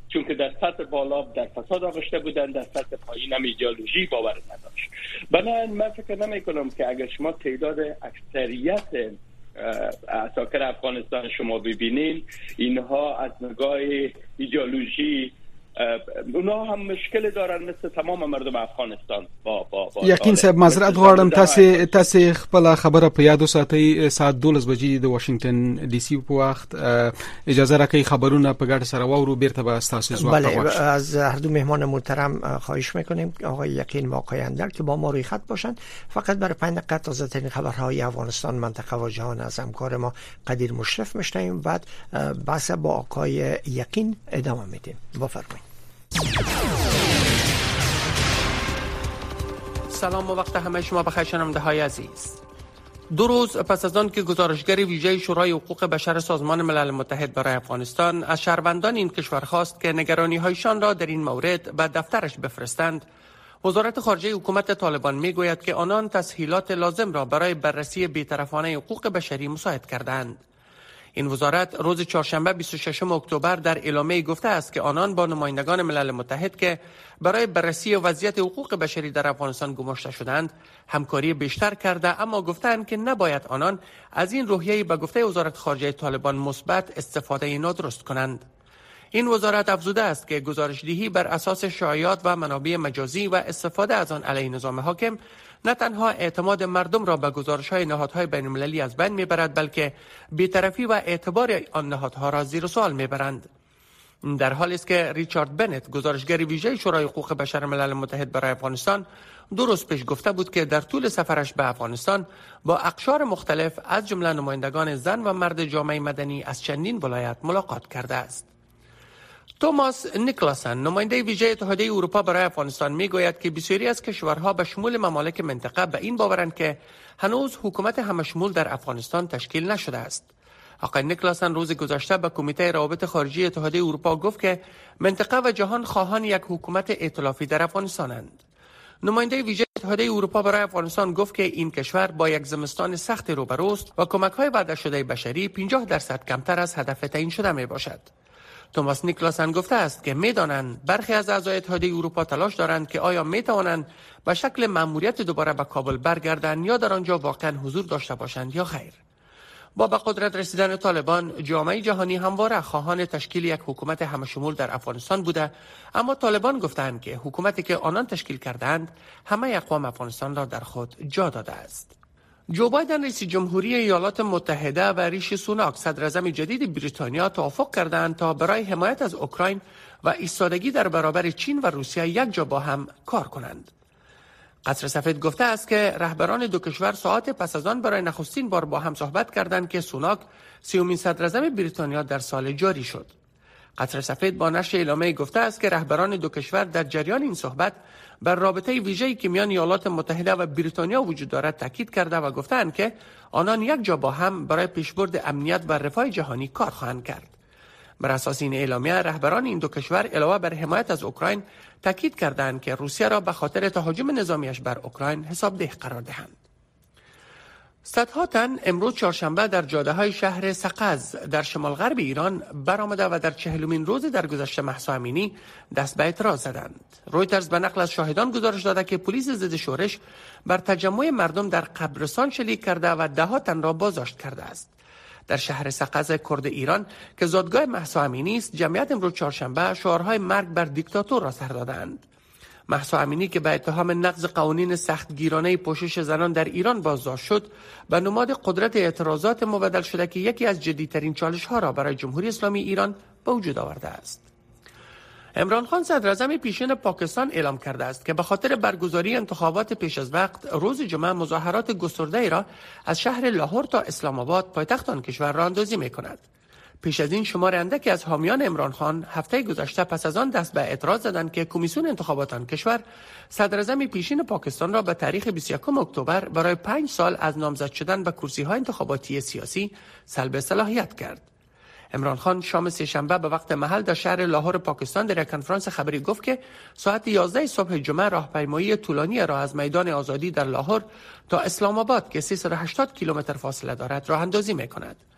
چون که در سطح بالا در فساد آغشته بودن، در سطح پایین هم ایدئولوژی باور نداشت. بنابراین من فکر نمی کنم که اگر شما تعداد اکثریت اساکر افغانستان شما ببینین، اینها از نگاه ایدئولوژی اونا هم مشکل دارن مثل تمام مردم افغانستان. با با, با یقین صاحب معذرت غواړم، تاسو تاسو خپل خبره په یاد وساتئ. ساعت دولس بجې د واشنگټن ډي سي په وخت اجازه راکړئ خبرونه په ګډه سره واورو، بیرته به تاسو ځواب بله واخلم. از هر دو مهمان محترم خواهش میکنیم آقای یقین و آقای اندر که با ما روی خط باشند، فقط برای پنج دقیقه تازه ترین خبرهای افغانستان، منطقه و جهان از همکار ما قدیر مشرف میشنویم، بعد بحث با آقای یقین ادامه میدیم. بفرمایید. سلام و وقت همه شما بخیر شنونده های عزیز. دو روز پس از آن که گزارشگر ویژه شورای حقوق بشر سازمان ملل متحد برای افغانستان از شهروندان این کشور خواست که نگرانی هایشان را در این مورد به دفترش بفرستند، وزارت خارجه حکومت طالبان میگوید که آنان تسهیلات لازم را برای بررسی بی‌طرفانه حقوق بشری مساعد کردند. این وزارت روز چهارشنبه بیست و ششم اکتبر در اعلامیه گفته است که آنان با نمایندگان ملل متحد که برای بررسی وضعیت حقوق بشری در افغانستان گماشته شدند همکاری بیشتر کرده، اما گفتند که نباید آنان از این روحیه به گفته وزارت خارجه طالبان مثبت استفاده نادرست کنند. این وزارت افزوده است که گزارش‌دهی بر اساس شایعات و منابع مجازی و استفاده از آن علیه نظام حاکم نه تنها اعتماد مردم را به گزارش‌های نهادهای بین‌المللی از بین می‌برد، بلکه بی‌طرفی و اعتبار آن نهادها را زیر سوال می‌برند. در حالی است که ریچارد بنت، گزارشگر ویژه شورای حقوق بشر ملل متحد برای افغانستان، دو روز پیش گفته بود که در طول سفرش به افغانستان با اقشار مختلف از جمله نمایندگان زن و مرد جامعه مدنی از چندین ولایت ملاقات کرده است. توماس نیکلاسن، نماینده ویژه اتحادیه اروپا برای افغانستان، میگوید که بسیاری از کشورها به شمول ممالک منطقه به این باورند که هنوز حکومت همشمول در افغانستان تشکیل نشده است. آقای نیکلاسن روز گذشته به کمیته روابط خارجی اتحادیه اروپا گفت که منطقه و جهان خواهان یک حکومت ائتلافی در افغانستانند. نماینده ویژه اتحادیه اروپا برای افغانستان گفت که این کشور با یک زمستان سخت روبروست و کمک‌های وعده شده بشری پنجاه درصد کمتر از هدف تعیین شده میباشد. توماس نیکلاسن گفته است که میدانند برخی از اعضای اتحادیه اروپا تلاش دارند که آیا میتوانند به شکل مأموریت دوباره به کابل برگردند یا در آنجا واقعا حضور داشته باشند یا خیر. با به قدرت رسیدن طالبان، جامعه جهانی همواره خواهان تشکیل یک حکومت همشمول در افغانستان بوده، اما طالبان گفتند که حکومتی که آنان تشکیل کردند همه اقوام افغانستان را در خود جا داده است. جو بایدن رئیس جمهوری ایالات متحده و ریشی سوناک صدر اعظم جدید بریتانیا توافق کردند تا برای حمایت از اوکراین و ایستادگی در برابر چین و روسیه یک جا با هم کار کنند. قصر سفید گفته است که رهبران دو کشور ساعات پس از آن برای نخستین بار با هم صحبت کردند که سوناک سیومین صدر اعظم بریتانیا در سال جاری شد. قصر سفید با نشر اعلامیه گفته است که رهبران دو کشور در جریان این صحبت بر رابطه ویژه‌ای که میان ایالات متحده و بریتانیا وجود دارد تاکید کرده و گفتند که آنان یک جا با هم برای پیشبرد امنیت و رفاه جهانی کار خواهند کرد. بر اساس این اعلامیه رهبران این دو کشور علاوه بر حمایت از اوکراین تاکید کردند که روسیه را به خاطر تهاجم نظامیش بر اوکراین حسابدeh قرار دهند. صدها تن امروز چهارشنبه در جاده‌های شهر سقز در شمال غرب ایران برآمده و در چهلمین روز درگذشت مهسا امینی دست به اعتراض زدند. رویترز به نقل از شاهدان گزارش داده که پلیس ضد شورش بر تجمع مردم در قبرستان شلیک کرده و ده ها تن را بازداشت کرده است. در شهر سقز کرد ایران که زادگاه مهسا امینی است، جمعیت امروز چهارشنبه شعارهای مرگ بر دیکتاتور را سر دادند. مهسا امینی که به اتهام نقض قوانین سختگیرانه پوشش زنان در ایران بازداشت شد، به نماد قدرت اعتراضات مبدل شده که یکی از جدیترین چالش‌ها را برای جمهوری اسلامی ایران به وجود آورده است. عمران خان صدر اعظم پیشین پاکستان اعلام کرده است که به خاطر برگزاری انتخابات پیش از وقت روز جمعه مظاهرات گسترده‌ای را از شهر لاهور تا اسلام آباد پایتخت آن کشور راه اندازی می‌کند. پیش از این شمار اندکی از حامیان عمران خان هفته گذشته پس از آن دست به اعتراض زدند که کمیسیون انتخابات آن کشور صدر اعظم پیشین پاکستان را به تاریخ بیست و یکم اکتبر برای پنج سال از نامزد شدن به کرسی‌های انتخاباتی سیاسی سلب صلاحیت کرد. عمران خان شام سه‌شنبه به وقت محل در شهر لاهور پاکستان در یک کنفرانس خبری گفت که ساعت یازده صبح جمعه راهپیمایی طولانی را از میدان آزادی در لاهور تا اسلام آباد که سیصد و هشتاد کیلومتر فاصله دارد راه اندازی می‌کند.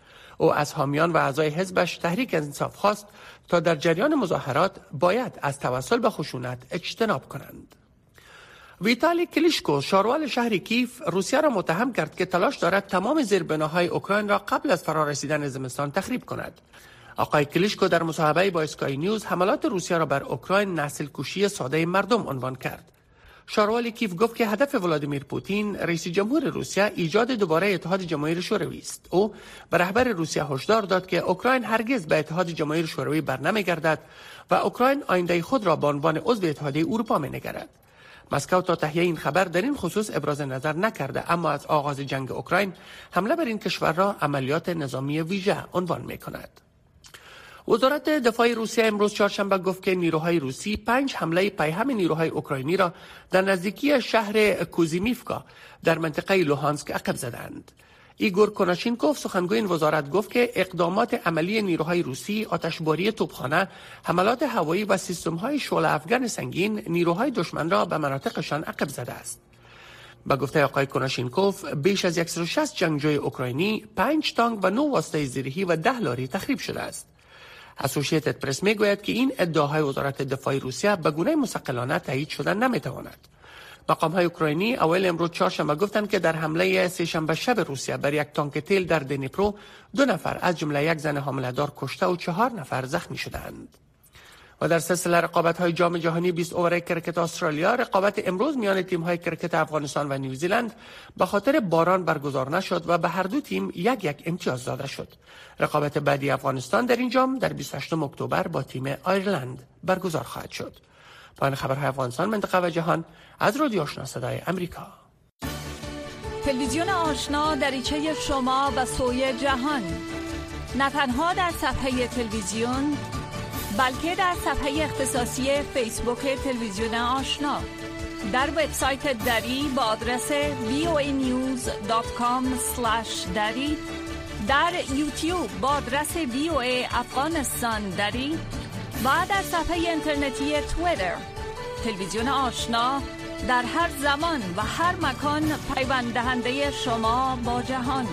او از حامیان و اعضای حزبش تحریک انصاف خواست تا در جریان مظاهرات باید از توسل به خشونت اجتناب کنند. ویتالی کلیشکو شاروال شهر کیف روسیه را متهم کرد که تلاش دارد تمام زیربناهای اوکراین را قبل از فرارسیدن زمستان تخریب کند. آقای کلیشکو در مصاحبه با اسکای نیوز حملات روسیه را بر اوکراین نسل کشی ساده مردم عنوان کرد. شاروال کیف گفت که هدف ولادیمیر پوتین رئیس جمهور روسیه ایجاد دوباره اتحاد جماهیر شوروی است. او به رهبر روسیه هشدار داد که اوکراین هرگز به اتحاد جماهیر شوروی برنمیگردد و اوکراین آینده خود را به عنوان عضو اتحادیه اروپا می‌نگرد. مسکو تا تهیه این خبر در این خصوص ابراز نظر نکرده، اما از آغاز جنگ اوکراین حمله بر این کشور را عملیات نظامی ویژه عنوان می‌کند. وزارت دفاع روسیه امروز چهارشنبه گفت که نیروهای روسی پنج حمله پیهم نیروهای اوکراینی را در نزدیکی شهر کوزیمیفکا در منطقه لوهانسک عقب زدند. ایگور کناشینکوف سخنگوی این وزارت گفت که اقدامات عملی نیروهای روسی، آتشباری توپخانه، حملات هوایی و سیستم‌های شعله افکن سنگین نیروهای دشمن را به مناطقشان عقب زده است. با گفته آقای کناشینکوف بیش از صد و شصت جنگجوی اوکراینی، پنج تانک و نه واسطه زیرهی و ده لاری تخریب شده است. اسوسییتد پرس میگوید که این ادعاهای وزارت دفاع روسیه به گونه مستقلانه تایید شدن نمیتواند. مقام‌های اوکراینی اوایل امروز چهارشنبه گفتند که در حمله سه‌شنبه شب روسیه بر یک تانک تیل در دنیپرو دو نفر از جمله یک زن حامله‌دار کشته و چهار نفر زخمی شدند. و در سلسله رقابت‌های جام جهانی بیست اوور کرکت استرالیا، رقابت امروز میان تیم‌های کرکت افغانستان و نیوزیلند به خاطر باران برگزار نشد و به هر دو تیم یک یک امتیاز داده شد. رقابت بعدی افغانستان در این جام در بیست و هشتم اکتبر با تیم آیرلند برگزار خواهد شد. پایان خبرهای افغانستان، منطقه و جهان از رادیو آشنا صدای امریکا. تلویزیون آشنا دریچه شما به سوی جهان، نه تنها در صفحه تلویزیون بلکه در صفحه اختصاصی فیسبوک تلویزیون آشنا، در وبسایت دری با آدرس وی او ای نیوز دات کام اسلش دری، در یوتیوب با آدرس وی او ای افغانستان دری و در صفحه اینترنتی توییتر. تلویزیون آشنا در هر زمان و هر مکان پیوند دهنده شما با جهان.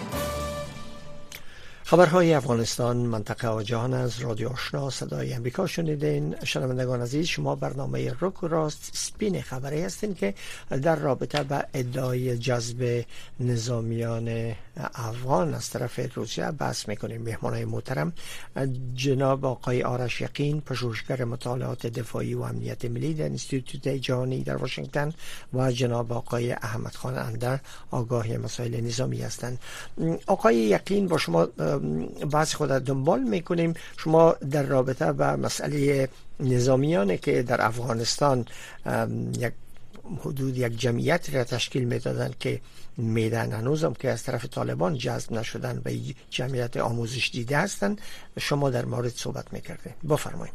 خبرهای افغانستان، منطقه و جهان از رادیو آشنا صدای امریکا شنیدین. شنوندگان عزیز، شما برنامه رک و راست سپین خبری هستین که در رابطه با ادعای جذب نظامیان افغان از طرف روسیه بحث میکنیم. مهمانای محترم جناب آقای آرش یقین، پژوهشگر مطالعات دفاعی و امنیت ملی در انستیتوت جهانی در واشنگتن، و جناب آقای احمد خان اندر، آگاهی مسائل نظامی هستند. آقای یقین، با شما بحث خود دنبال میکنیم. شما در رابطه با مسئله نظامیانی که در افغانستان یک حدود یک جمعیت را تشکیل میدادن که میدن هنوزم که از طرف طالبان جذب نشدن و جمعیت آموزش دیده هستند، شما در مورد صحبت میکردین. بفرمایید.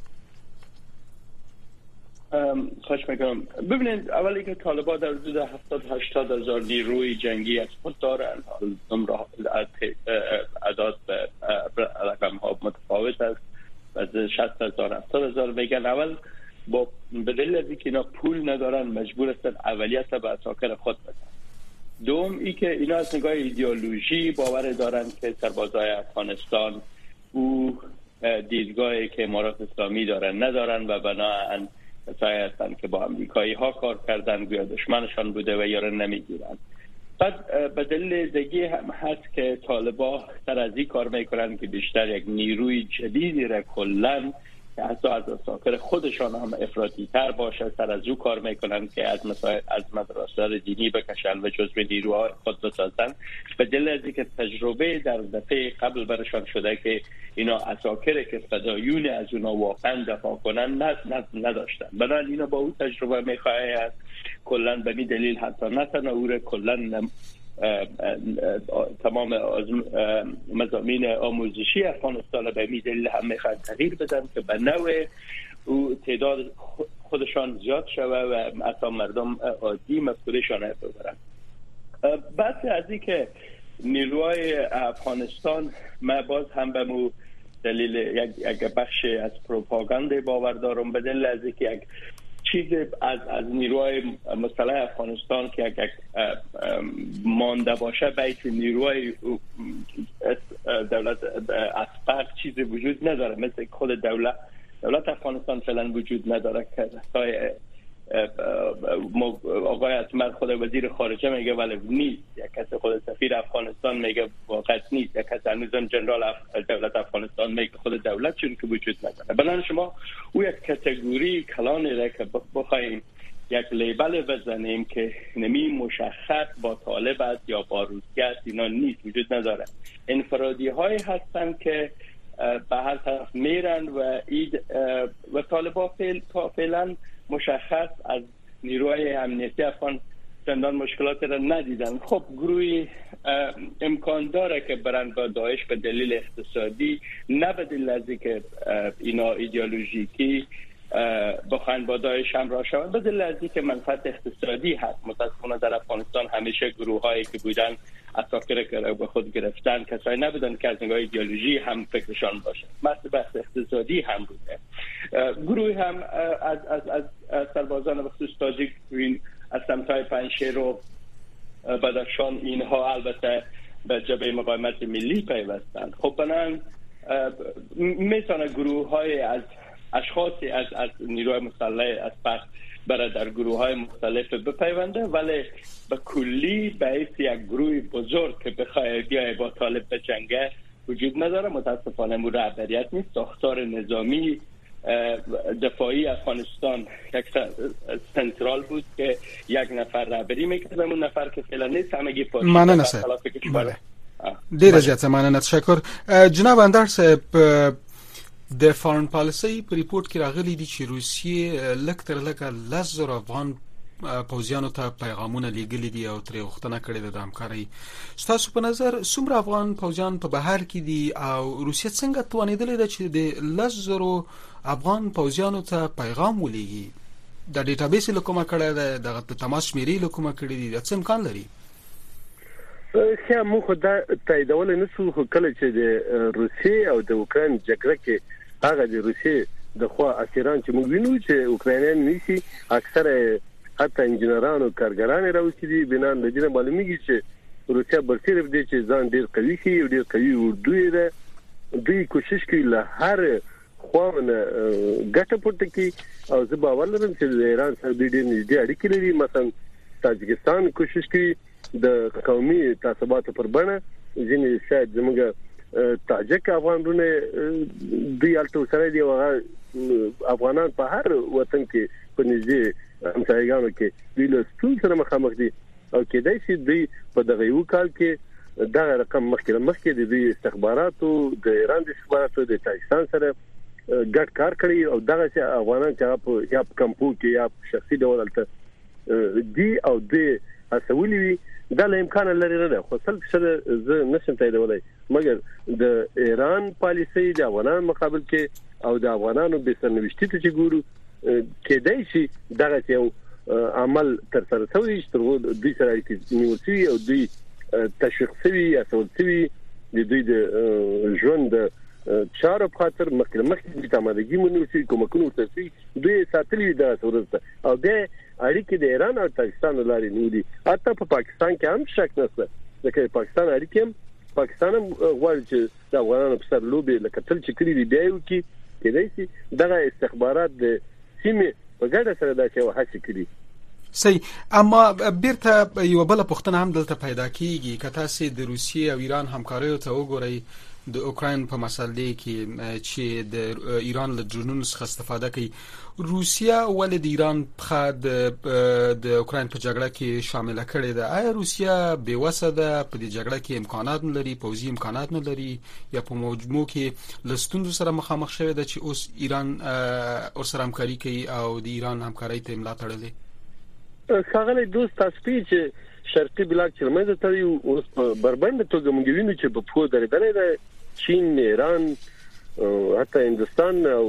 خواهش میکنم. ببینید، اولی که طالبان در حدود هفتاد هشتاد هزار نیروی جنگی از خود دارن. نمره اعداد به رقم ها متفاوت است. از شصت هزار هفتاد هزار میگن. اول با به دلیل از اینکه اینا پول ندارن مجبور هستن اولیت به اساکر خود بدن. دوم ای که اینا از نگاه ایدئولوژی باور دارن که سربازای افغانستان او دیدگاهی که امارات اسلامی دارن ندارن و بنابراین کسایی هستن که با امریکایی ها کار کردن گویا دشمنشان بوده و یارو نمیگیرن. بعد به دلیل دیگه هم هست که طالبان تر از این کار میکنن که بیشتر یک نیروی جدیدی را کلن که حتی از اساکر خودشان هم افراطی تر باشه سر از او کار میکنن که از مسائل از مدرسه دینی بکشن و جزو نیروهای خود بسازن. به دلیل از اینکه تجربه در دفعه قبل برشان شده که اینا اساکر که فدایون از اونا واقعا دفاع کنن نداشتن. بنابراین اینا با اون تجربه میخواه کلن به این دلیل حتی نتنه او را کلن تمام مضامین آموزشی افغانستان به می دلیل هم میخواد تغییر بدن که به نوع او تعداد خودشان زیاد شوه و اصلا مردم عادی مفکورشان ببرن. بعد از این که نیروهای افغانستان ما باز هم به مو دلیل یک, یک بخش از پروپاگانده باور دارم، به دلیل از اینکه یک چیز از از نیروهای مسلح افغانستان که یک مانده باشه بیت نیروهای دولت اسبق چیزی وجود نداره، مثل خود دولت دولت افغانستان فعلا وجود نداره که آقای اسمر خود وزیر خارجه میگه ولی نیست، یک کس خود سفیر افغانستان میگه واقعا نیست، یک کس هنوزم جنرال اف... دولت افغانستان میگه خود دولت چون که وجود نداره. بنابراین شما او یک کاتگوری کلانی را که بخوایم یک لیبل بزنیم که نمی مشخص با طالب است یا با روسیه است، اینا نیست، وجود نداره. انفرادی های هستن که به هر طرف میرن و اید و طالبا فعل تا فعلا مشخص از نیروهای امنیتی افغان چندان مشکلات را ندیدن. خب گروهی امکان داره که برند با داعش به دلیل اقتصادی، نه به دلیل از اینکه اینا ایدئولوژیکی بخواین با داعش همراه شوند، به دلیل از اینکه منفعت اقتصادی هست. متاسفانه در افغانستان همیشه گروهایی که بودن اساکر که به خود گرفتن کسایی نبودن که از نگاه ایدئولوژی هم فکرشان باشه، مثل بحث اقتصادی هم بوده. گروهی هم از از از سربازان بخصوص تاجیک از سمتای پنجشیر و بدخشان، اینها البته به جبهه مقاومت ملی پیوستن. خب بنان میتونه گروه های از اشخاصی از از نیروی مسلح از پس برای در گروه های مختلف بپیونده، ولی به کلی به حیث یک گروه بزرگ که بخواه بیای با طالب بجنگه وجود نداره. متاسفانه مو رهبریت نیست. ساختار نظامی دفاعی افغانستان یک سنترال بود که یک نفر رهبری میکرد، اون نفر که فعلا نیست همگی پاشید. مننه صاحب. ډیر زیات مننه، تشکر. جناب اندر صاحب، د فارن پالیسي په ریپورت کې راغلي دي چې روسیې لږ تر لږه لس زره افغان پوځیانو ته پیغامونه لیږلي دي او ترې غوښتنه کړې ده د همکارۍ. ستاسو په نظر څومره افغان پوځیان په بهر کې دي او روسیه څنګه توانېدلې ده چې د لس زرو افغان پوځیانو ته پیغام ولېږي؟ د ډیټابیس له کومه کړی ده، د تماس شمیرې له کومه کړی دي، دا څه امکان لري؟ خیا مو خو دا تاییدول نه شو، خو کله چې د روسیې او د اوکراین جګړه کې هغه د روسیې د خوا اسیران چې موږ وینو چې اوکراینیان نیسي، اکثره حتی انجنیران او کارګران راوستي دي. بنا د دې معلومیږي چې روسیا برسېره دي چې ځان ډیر قوي شي او ډیر قوي اردو ده. دوی کوشش کوي له هر خوانه ګټه پورته کوي او زه باور لرم چې د ایران سره ډېر نږدې اړیکې لري. مثلا تاجکستان کوشش کوي د قومي تعصباتو پر بڼه ځینې شاید زموږ تاجک افغانونه دوی الته سره دی او افغانان په هر وطن کې په نږدې همسایګانو کې دوی له ستونزو سره مخامخ دي او کېدای شي دوی په دغه یو کال کې دغه رقم مخکې مخکې د دوی استخباراتو د ایران د استخباراتو د تاجکستان سره ګډ کار کړی او دغه چې افغانان چې په یا کمپو کې یا شخصي ډول الته دی او د اسولي وي دا له امکان لري نه. خو سل سره زه نشم تاییدولای، مګر د ایران پالیسي د افغانان مقابل کې او د افغانانو به سرنوشتي ته چې ګورو کېدای شي دغه یو عمل تر سره شوی چې دوی سره کې نیوسی او دوی تشویق شوی یا سوالتوي د دوی د ژوند چارو په خاطر مخکې مخکې د تمدګي منوسی کومکونو ترسي دوی ساتلي د صورت او د اړیکې د ایران او پاکستان لاري نودي. حتی په پاکستان کې هم شک نشته چې پاکستان اړیکې هم پاکستان هم غواړي چې د افغانانو په سر لوبي لکه تل چې کړی دی دیو کې کېدای شي دغه استخبارات د سیمه په ګډه سره دا چې وحشي کړی. صحیح. اما بیرته یو بل پوښتنه هم دلته پیدا کیږي که تاسو د روسیې او ایران همکارۍ ته وګورئ د اوکراین په مسلې کې چې د ایران له ډرونونو څخه استفاده کوي، روسیه ولې د ایران په د اوکراین په جګړه کې شامل کړي ده؟ آیا روسیه بې وسه ده، په دې جګړه کې امکانات نه لري، پوځي امکانات نه لري، یا په مجموع کې له ستونزو سره مخامخ شوی ده چې اوس ایران ورسره همکاري کوي او د ایران همکارۍ ته ملا تړلې؟ ښاغلی دوست، تاسو چې شرقي بلاک چې موږ ته یو اوس په بربند توګه موږ وینو چې په پخو درېدلې ده چین، ایران، حتی هندستان او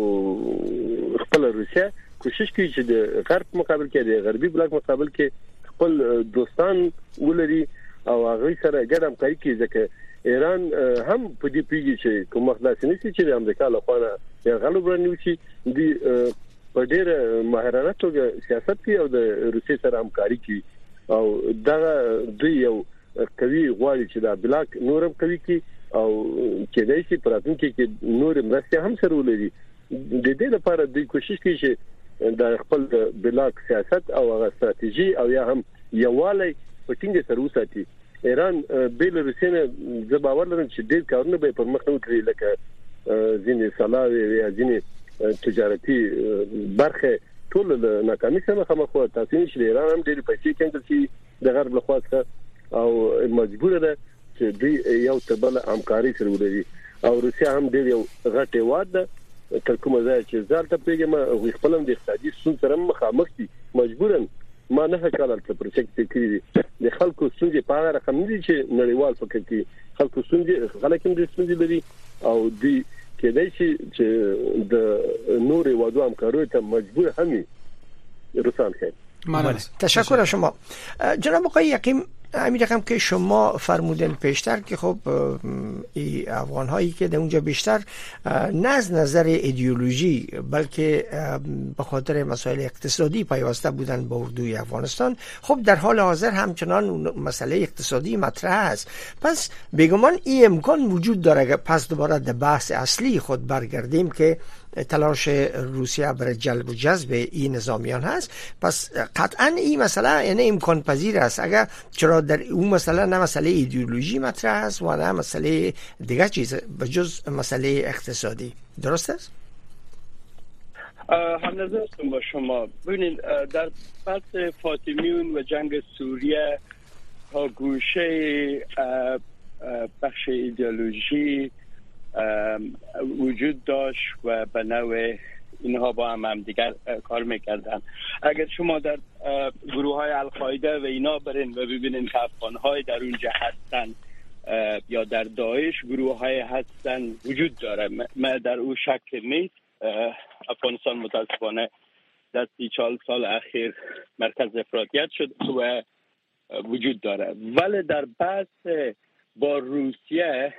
خپل روسیا کوشش کوي چې د غرب مقابل کې د غربي بلاک مقابل کې خپل دوستان ولري او هغه سره ګډ همکاري کوي. ځکه ایران هم په دې پیږي چې کوم وخت داسې نشي چې د امریکا له خوا نه غلو برنیو شي دی په ډېر ماهرانه توګه سیاست کوي او د روسیې سره همکاري کوي او دا دوی یو کوي غواړي چې دا بلاک نورم کوي کی او کېدای شي پراتونکو کې نور مرسته هم سره ولري. د دې لپاره د کوشش کوي چې د خپل بلاک سیاست او هغه ستراتیژي او یا هم یووالی په ټینګه سره وساتي. ایران بیل روسیه زه باور لرم چې ډېر کارونه به پر مخ نه وکړي، لکه ځینې سلاوي یا ځینې تجارتي برخه ټول ناکامي سره مخامخ وو. تاسو چې ایران هم ډېر پیسې کېندل شي د غرب له خوا څخه او مجبور ده چې دوی یو تبل همکاري سره ولري. او روسیا هم ډېر یو غټ هېواد ده، تر کومه ځای چې ځالته پیګم او خپل هم د اقتصادي ستونزو سره مخامخ دي. مجبوراً ما نه کال تر پروجیکټ کړی دي د خلکو ستونزې په هغه رقم دي چې نړیوال فکر کوي. خلکو ستونزې خلک هم د ستونزې لري او دی کېدای شي چې د نور هېوادو همکارۍ ته مجبور هم روسان خیر. تشکر از شما جناب آقای یقین. همین رقم که شما فرمودن پیشتر که خب ای افغان هایی که در اونجا بیشتر نه از نظر ایدئولوژی بلکه به خاطر مسائل اقتصادی پیوسته بودن با اردوی افغانستان، خب در حال حاضر همچنان مسئله اقتصادی مطرح است. پس بیگمان این امکان وجود داره پس دوباره در بحث اصلی خود برگردیم که تلاش روسیه برای جلب و جذب این نظامیان هست. پس قطعا این مسئله یعنی امکان پذیر است. اگر چرا در اون مسئله نه مسئله ایدئولوژی مطرح است و نه مسئله دیگه چیز به جز مسئله اقتصادی. درست است؟ هم نظر هستم با شما. ببینید در بحث فاطمیون و جنگ سوریه تا گوشه بخش ایدئولوژی وجود داشت و به نوع اینها با هم, هم دیگر کار میکردن. اگر شما در گروه های القاعده و اینا برین و ببینین که افغان های در اونجا هستن یا در داعش گروه های هستن وجود داره، ما در او شک نیست. افغانستان متاسفانه در سی چال سال اخیر مرکز افراطیت شد و وجود داره. ولی در بحث با روسیه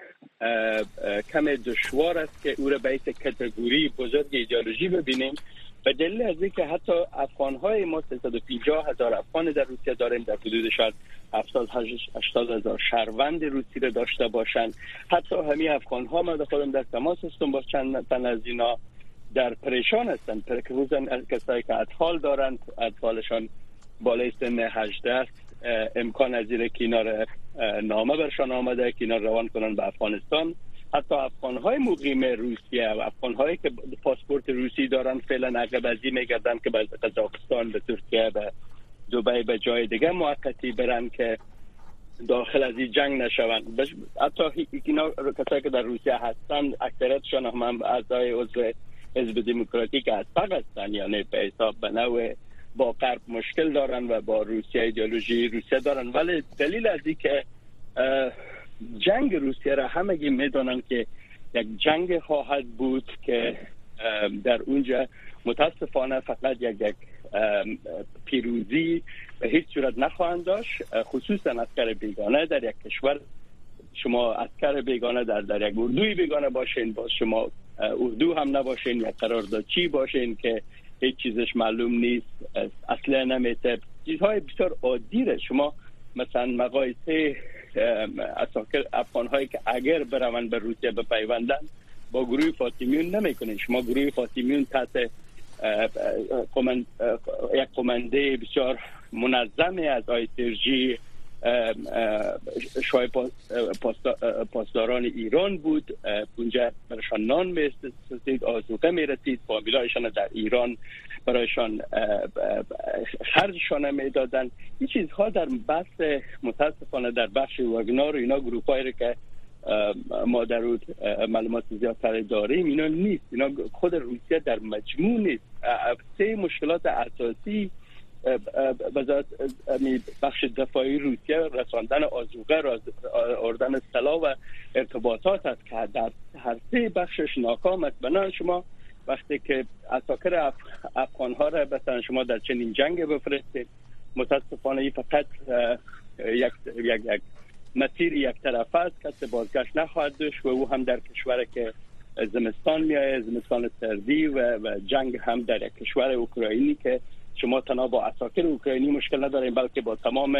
کم دشوار است که او را به یک کاتگوری بزرگ ایدئولوژی ببینیم، به دلیل از اینکه حتی افغان‌های ما سیصد و پنجاه هزار افغان در روسیه داریم، در حدود شاید هفتاد هشتاد هزار شهروند روسی را داشته باشند. حتی همین افغان‌ها ما خودم در تماس هستم با چند تن از اینا در پریشان هستند، خصوصا کسایی که اطفال دارند، اطفالشان بالای سن هجده امکان از اینه که اینا را نامه برشان آمده که اینا روان کنن به افغانستان. حتی افغان‌های مقیم روسیه و افغان‌هایی که پاسپورت روسی دارن فعلا عقب ازی میگردن که به قزاقستان، به ترکیه، به دبی، به جای دیگه موقتی برن که داخل از این جنگ نشون. حتی اینا کسایی که در روسیه هستن اکثریتشان هم اعضای عضو حزب دموکراتیک اسبق هستن، یعنی به حساب به نوع با غرب مشکل دارن و با روسیه ایدئولوژی روسیه دارن. ولی دلیل از این که جنگ روسیه را همگی میدونن که یک جنگ خواهد بود که در اونجا متاسفانه فقط یک یک پیروزی به هیچ صورت نخواهند داشت. خصوصا عسکر بیگانه در یک کشور، شما عسکر بیگانه در در یک اردوی بیگانه باشین، باز شما اردو هم نباشین، یک قراردادچی باشین که هیچ چیزش معلوم نیست، اصلا نمیته. چیزهای بسیار عادیه. شما مثلا مقایسه اساکر افغان هایی که اگر برون به روسیه بپیوندن با گروه فاطمیون نمیکنین. شما گروه فاطمیون تحت قمند، یک قمنده بسیار منظمی از آیترجی شای پاسداران ایران بود، اونجا برایشان نان میرسید، آذوقه میرسید، فامیلایشان در ایران برایشان خرجشان میدادن. این چیزها در بحث متاسفانه در بخش واگنار و اینا گروپایی که ما در اون معلومات زیادتر داریم اینا نیست. اینا خود روسیه در مجموع نیست. سه مشکلات اساسی بذات بخش دفاعی روسیه رساندن آذوقه، آوردن سلاح و ارتباطات است که در هر سه بخشش ناکام است. بنابراین شما وقتی که اساکر اف... افغان ها را مثلا شما در چنین جنگ بفرستید، متاسفانه این فقط یک یک یک مسیر یک طرفه است، کسی بازگشت نخواهد داشت و او هم در کشوری که زمستان میایه، زمستان سردی و, و جنگ هم در یک کشور اوکراینی که شما تنها با اساکر اوکراینی مشکل ندارین بلکه با تمام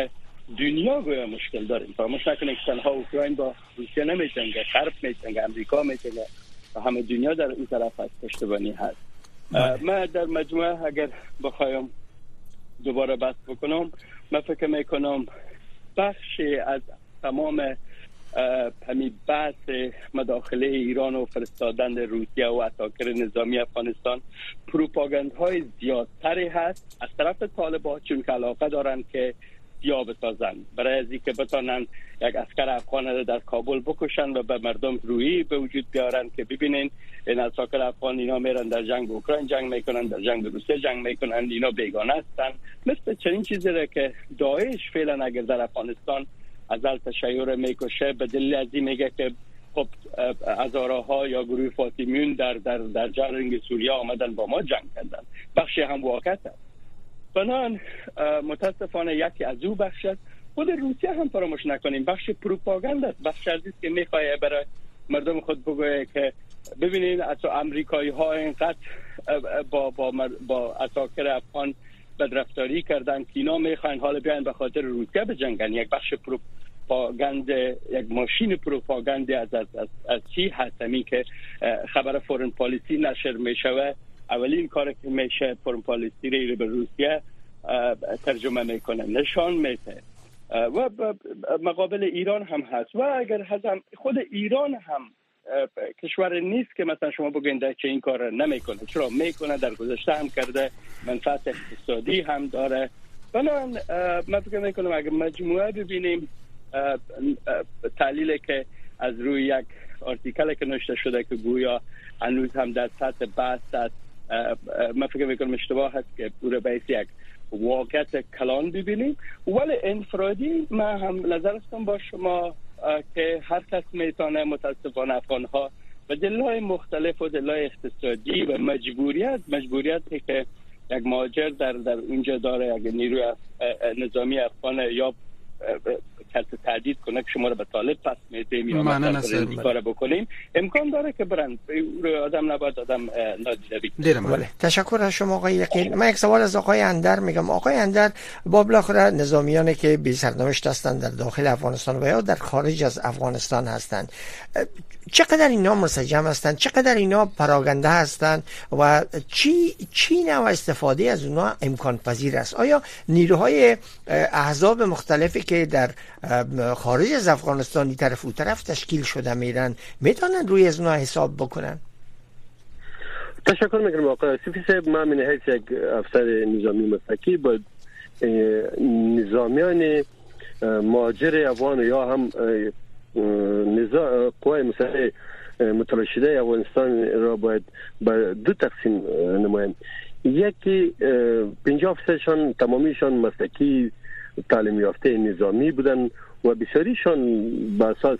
دنیا گویا مشکل داریم. فراموش نکنید که تنها اوکراین با روسیه نمی‌جنگه، غرب می‌جنگه، امریکا می‌جنگه و همه دنیا در این طرف از پشتیبانی هست. من در مجموعه اگر بخوایم دوباره بحث بکنم، من فکر میکنم بخشی از تمام همین بحث مداخله ایران و فرستادن روسیه و اتاکر نظامی افغانستان پروپاگاندهای زیادتری هست از طرف طالبان، چون که علاقه دارن که سیاه بسازن برای از اینکه بتانن یک اسکر افغان در کابل بکشن و به مردم رویی به وجود بیارن که ببینین این اتاکر افغان اینا میرن در جنگ اوکراین جنگ میکنن، در جنگ روسیه جنگ میکنن، اینا بیگانه هستن. مثل چنین چیزی را که داعش فعلا اگر در افغانستان ازل تشیع میکشه به دلیل از این میگه که خب هزارها یا گروه فاطمیون در در در جنگ سوریه آمدن با ما جنگ کردن. بخشی هم واقعیت است. بنان متاسفانه یکی از او بخش است. خود روسیه هم فراموش نکنیم بخش پروپاگاندا است، بخش از است که میخواد برای مردم خود بگه که ببینید از امریکایی ها اینقدر با با با اتاکر افغان بدرفتاری کردن که اینا میخواین حالا بیان به خاطر روسیه بجنگن. یک بخش پروپاگاند، یک ماشین پروپاگاندی از از از, از چی هستمی که خبر فورن پالیسی نشر میشه. اولین کار که میشه فورن پالیسی رو به روسیه ترجمه میکنه، نشان میده و مقابل ایران هم هست. و اگر هم خود ایران هم کشور نیست که مثلا شما بگین که این کار نمیکنه، چرا میکنه، در گذشته هم کرده، منفعت اقتصادی هم داره. بنابراین من فکر میکنم اگر مجموعه ببینیم تحلیلی که از روی یک آرتیکل که نوشته شده که گویا هنوز هم در سطح بحث است، من فکر میکنم اشتباه هست که پور بیس یک واقعیت کلان ببینیم. ولی انفرادی من هم نظر هستم با شما که هر کس میتونه متاسفانه افغانها و دلایل مختلف و دلایل اقتصادی و مجبوریت مجبوریتی که یک مهاجر در در اینجا داره، یک نیروی نظامی افغان یا کس تهدید کنه که شما رو به طالب پس میدیم یا مثلا کار بکنیم، امکان داره که برن. آدم نباید آدم نادیده بگیره. تشکر از شما آقای یقین. من یک سوال از آقای اندر میگم. آقای اندر، با بالاخره نظامیانی که بی سرنوشت هستند در داخل افغانستان و یا در خارج از افغانستان هستند، چقدر اینا منسجم هستند، چقدر اینا پراگنده هستند و چی چی نوع استفاده از اونا امکان پذیر است؟ آیا نیروهای احزاب مختلفی که در خارج از افغانستان طرف و طرف تشکیل شده میرن میتونن روی از اونها حساب بکنن؟ تشکر میکنم آقای صفی صاحب. من من حیث یک افسر نظامی مسلکی با نظامیان مهاجر افغان یا هم نظام قوای مسلح متلاشیده افغانستان را باید با دو تقسیم نماییم. یکی پنجاه درصدشان تمامیشان مسلکی تعلیم یافته نظامی بودن و بسیاریشان به اساس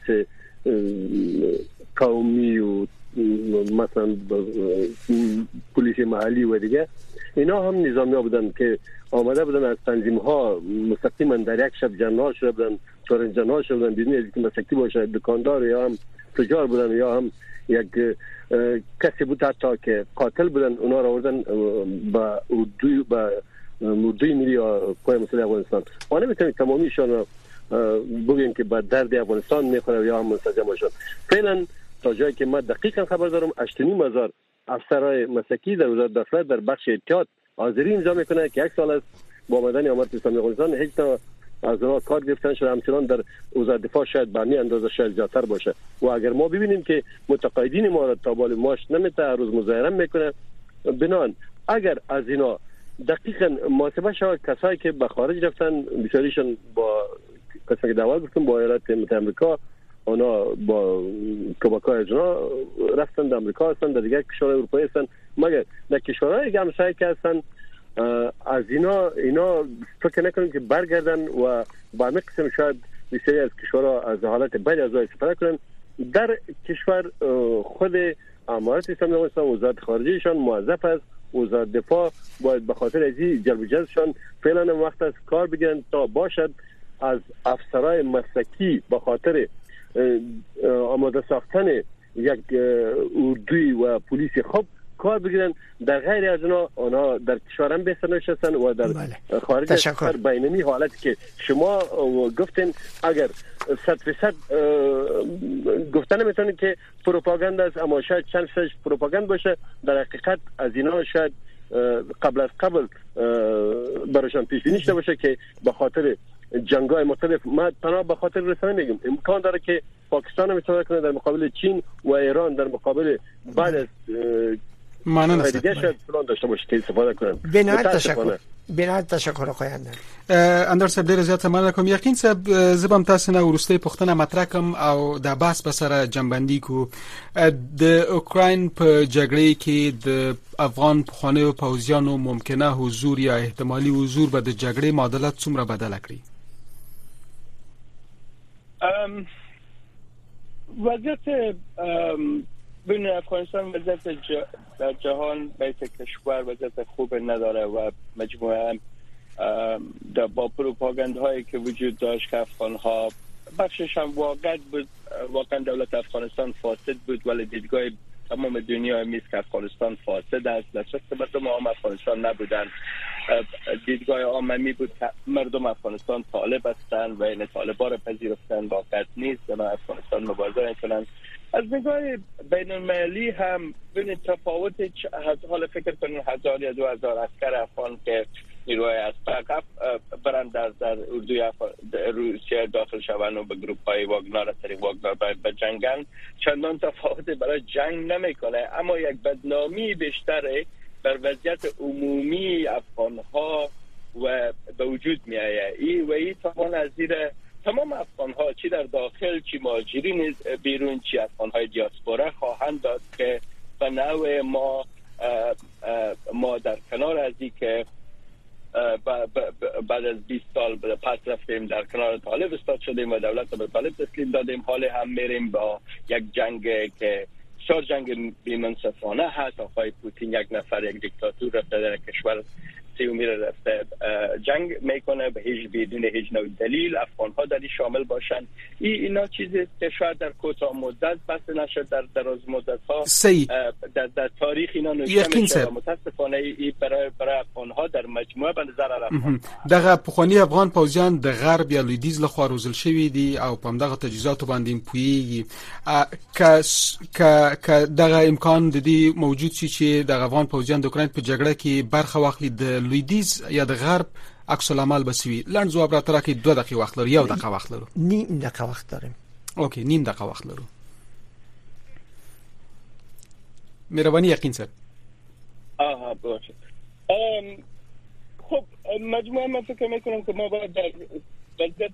قومی و مثلا پلیس محلی و دیگه اینا هم نظامی ها بودن که آمده بودن از تنظیم ها مستقیما در یک شب جنرال شده بودن، چهار جنرال شده بودن بدون اینکه مسلکی باشه، دکاندار یا هم تجار بودن یا هم یک کسی بود حتی که قاتل بودن، اونا را آوردن با اردوی با مردوی ملی یا قوای مسلح افغانستان. ما نمیتونیم تمامیشان را بگیم که با درد افغانستان میخوره یا هم منسجم شد. فعلا تا جایی که من دقیقا خبر دارم هشت و نیم هزار افسرهای مسلکی در وزارت داخله در بخش احتیاط حاضری امضا میکنه که یک سال است با آمدن امارت اسلامی افغانستان هیچ تا از اونها کار گرفتن شده، همچنان در وزارت دفاع شاید به همین اندازه شاید زیادتر باشه. و اگر ما ببینیم که متقاعدین ما را تا بال ماش نمیته، هر روز مظاهره میکنه، بنان اگر از اینا دقیقاً محاسبه شود کسایی که به خارج رفتن بسیاریشون با کسایی که دعوت گفتن با ایالات متحده آمریکا، اونا با کمک‌های از اونا رفتن در آمریکا هستن، در دیگر کشورهای اروپایی هستن، مگر در کشورهای همسایه که هستن از اینا اینا فکر نکنیم که برگردن و با همه قسم شاید بسیاری از کشورها از حالت بدی از وای استفاده کنن. در کشور خود امارت اسلامی افغانستان وزارت خارجهشان موظف است، وزارت دفاع باید به خاطر ازی جلب جذبشان فعلا وقت از کار بگیرن تا باشد از افسرهای مسلکی به خاطر آماده ساختن یک اردوی و پلیس خوب کار بگیرن. در غیر از اونا اونا در کشور هم بهتر نشستن و در بله. خارج از کشور بینمی حالتی که شما گفتین اگر صد فیصد گفتن میتونید که پروپاگاند است، اما شاید چند فیصد پروپاگاند باشه، در حقیقت از اینا شاید قبل از قبل براشون پیش بینی شده باشه که به خاطر جنگ‌های مختلف، ما تنها به خاطر رسانه میگم، امکان داره که پاکستان هم استفاده کنه در مقابل چین و ایران، در مقابل بعد از مانند است دیگه شاید پلان داشته باشه که استفاده کنن. بنهایت تشکر. بنهایت تشکر آقای اندر. اندر صاحب ډیر زیات مننه کوم. یقین صاحب زبم تاسو نه ورسته پښتنه مطرح کوم او د باس په سره جنبندي کو د اوکراین په جګړې کې د افغان پخوانیو پوځیانو ممکنه حضور یا احتمالي حضور به د جګړې معادلات څومره بدل کړي؟ ام وضعیت بین افغانستان وضعیت در جهان بیت کشور وضعیت خوب نداره و مجموعه با پروپاگاند هایی که وجود داشت که افغان ها بخشش هم واقع بود، واقعا دولت افغانستان فاسد بود، ولی دیدگاه تمام دنیا میست که افغانستان فاسد است. دست مردم عام افغانستان نبودن، دیدگاه عامی بود که مردم افغانستان طالب هستند و این طالبا را پذیرفتن، واقع نیست، در افغانستان مبارزه میکنن. از نگاه بین المللی هم بین تفاوت حالا فکر کنین هزار یا دو هزار عسکر افغان که نیروهای اسپق برند در در اردوی روسیه داخل شوند و به گروپ های واگنر از طریق واگنر به جنگن، چندان تفاوت برای جنگ نمیکنه، اما یک بدنامی بیشتره بر وضعیت عمومی افغان ها و به وجود می آید. این و این توان از زیر تمام افغان ها چی در داخل چی مهاجرین بیرون چی افغان های دیاسپورا خواهند داد که به نوع ما اه اه ما در کنار از این که بعد از بیست سال پس رفتیم در کنار طالب استاد شدیم و دولت به طالب تسلیم دادیم، حال هم میریم با یک جنگ که شار جنگ بی‌منصفانه هست. آقای پوتین یک نفر یک دیکتاتور رفته در کشور سیومی رفته جنگ میکنه به هیچ بدون هیچ نوع دلیل، افغان ها در این شامل باشن. این اینا چیزی که شاید در کوتاه مدت بس نشد، در دراز مدت ها در, در تاریخ اینا نوشته میشه و متاسفانه این برای برای افغان ها در مجموعه به نظر افغان دغه پخوانی افغان پوځیان د غرب یا لویدیز له خوا روزل شوی دي او په دغه تجهیزاتو باندې پویږي ک ک ک دغه امکان د دې موجود شي چې د افغان پوځیان د اوکراین په جګړه کې برخه واخلي د لویدیز یا د غرب عکس العمل بسوي. لړ جواب را ترکه دو دقیقې وخت لري، یو دقیقه وخت لرو، نیم دقیقه وخت داریم. اوکی نیم دقیقه وخت لرو. مهربانی یقین سر. آها باشه. ام خب مجموعه من فکر میکنم که ما باید در وضعیت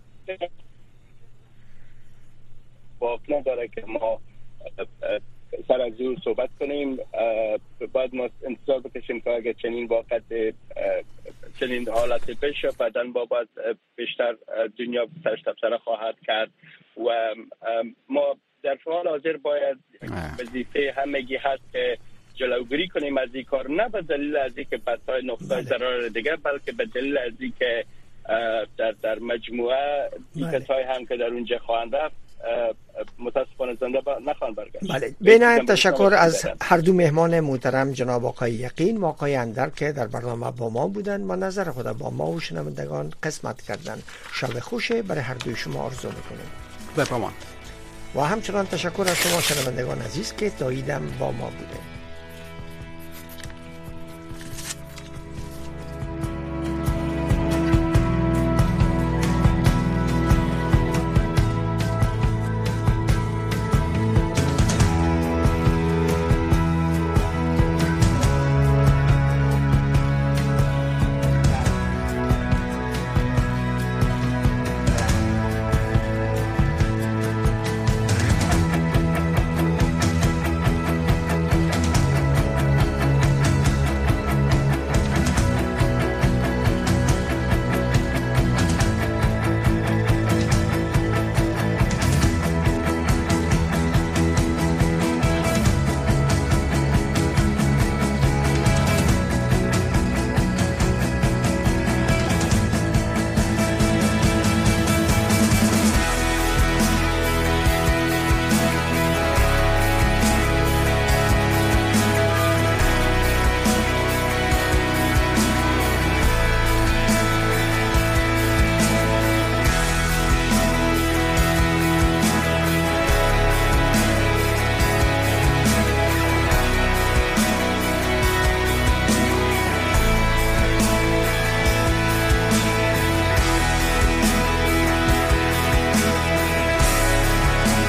واقع نداره که ما سر از زور صحبت کنیم، باید ما انتظار بکشیم که اگر چنین واقعیت چنین حالت بشه بعداً با باید بیشتر دنیا سرش تبصره خواهد کرد و ما در حال حاضر باید وظیفه همگی هست که جلوگیری کنیم از این کار، نه به دلیل از اینکه بدهای نقطه ضرر دیگه، بلکه به دلیل از اینکه در در مجموعه کسایی هم که در اونجا خواهند رفت متاسفانه زنده نخواهند برگشت. بله، بنهایت تشکر از هر دو مهمان محترم جناب آقای یقین و آقای اندر که در برنامه با ما بودند و نظر خود با ما و شنوندگان قسمت کردند. شب خوشی برای هر دوی شما آرزو میکنیم. بفرمایید. و همچنان تشکر از شما شنوندگان عزیز که تا ایدم با ما بودید.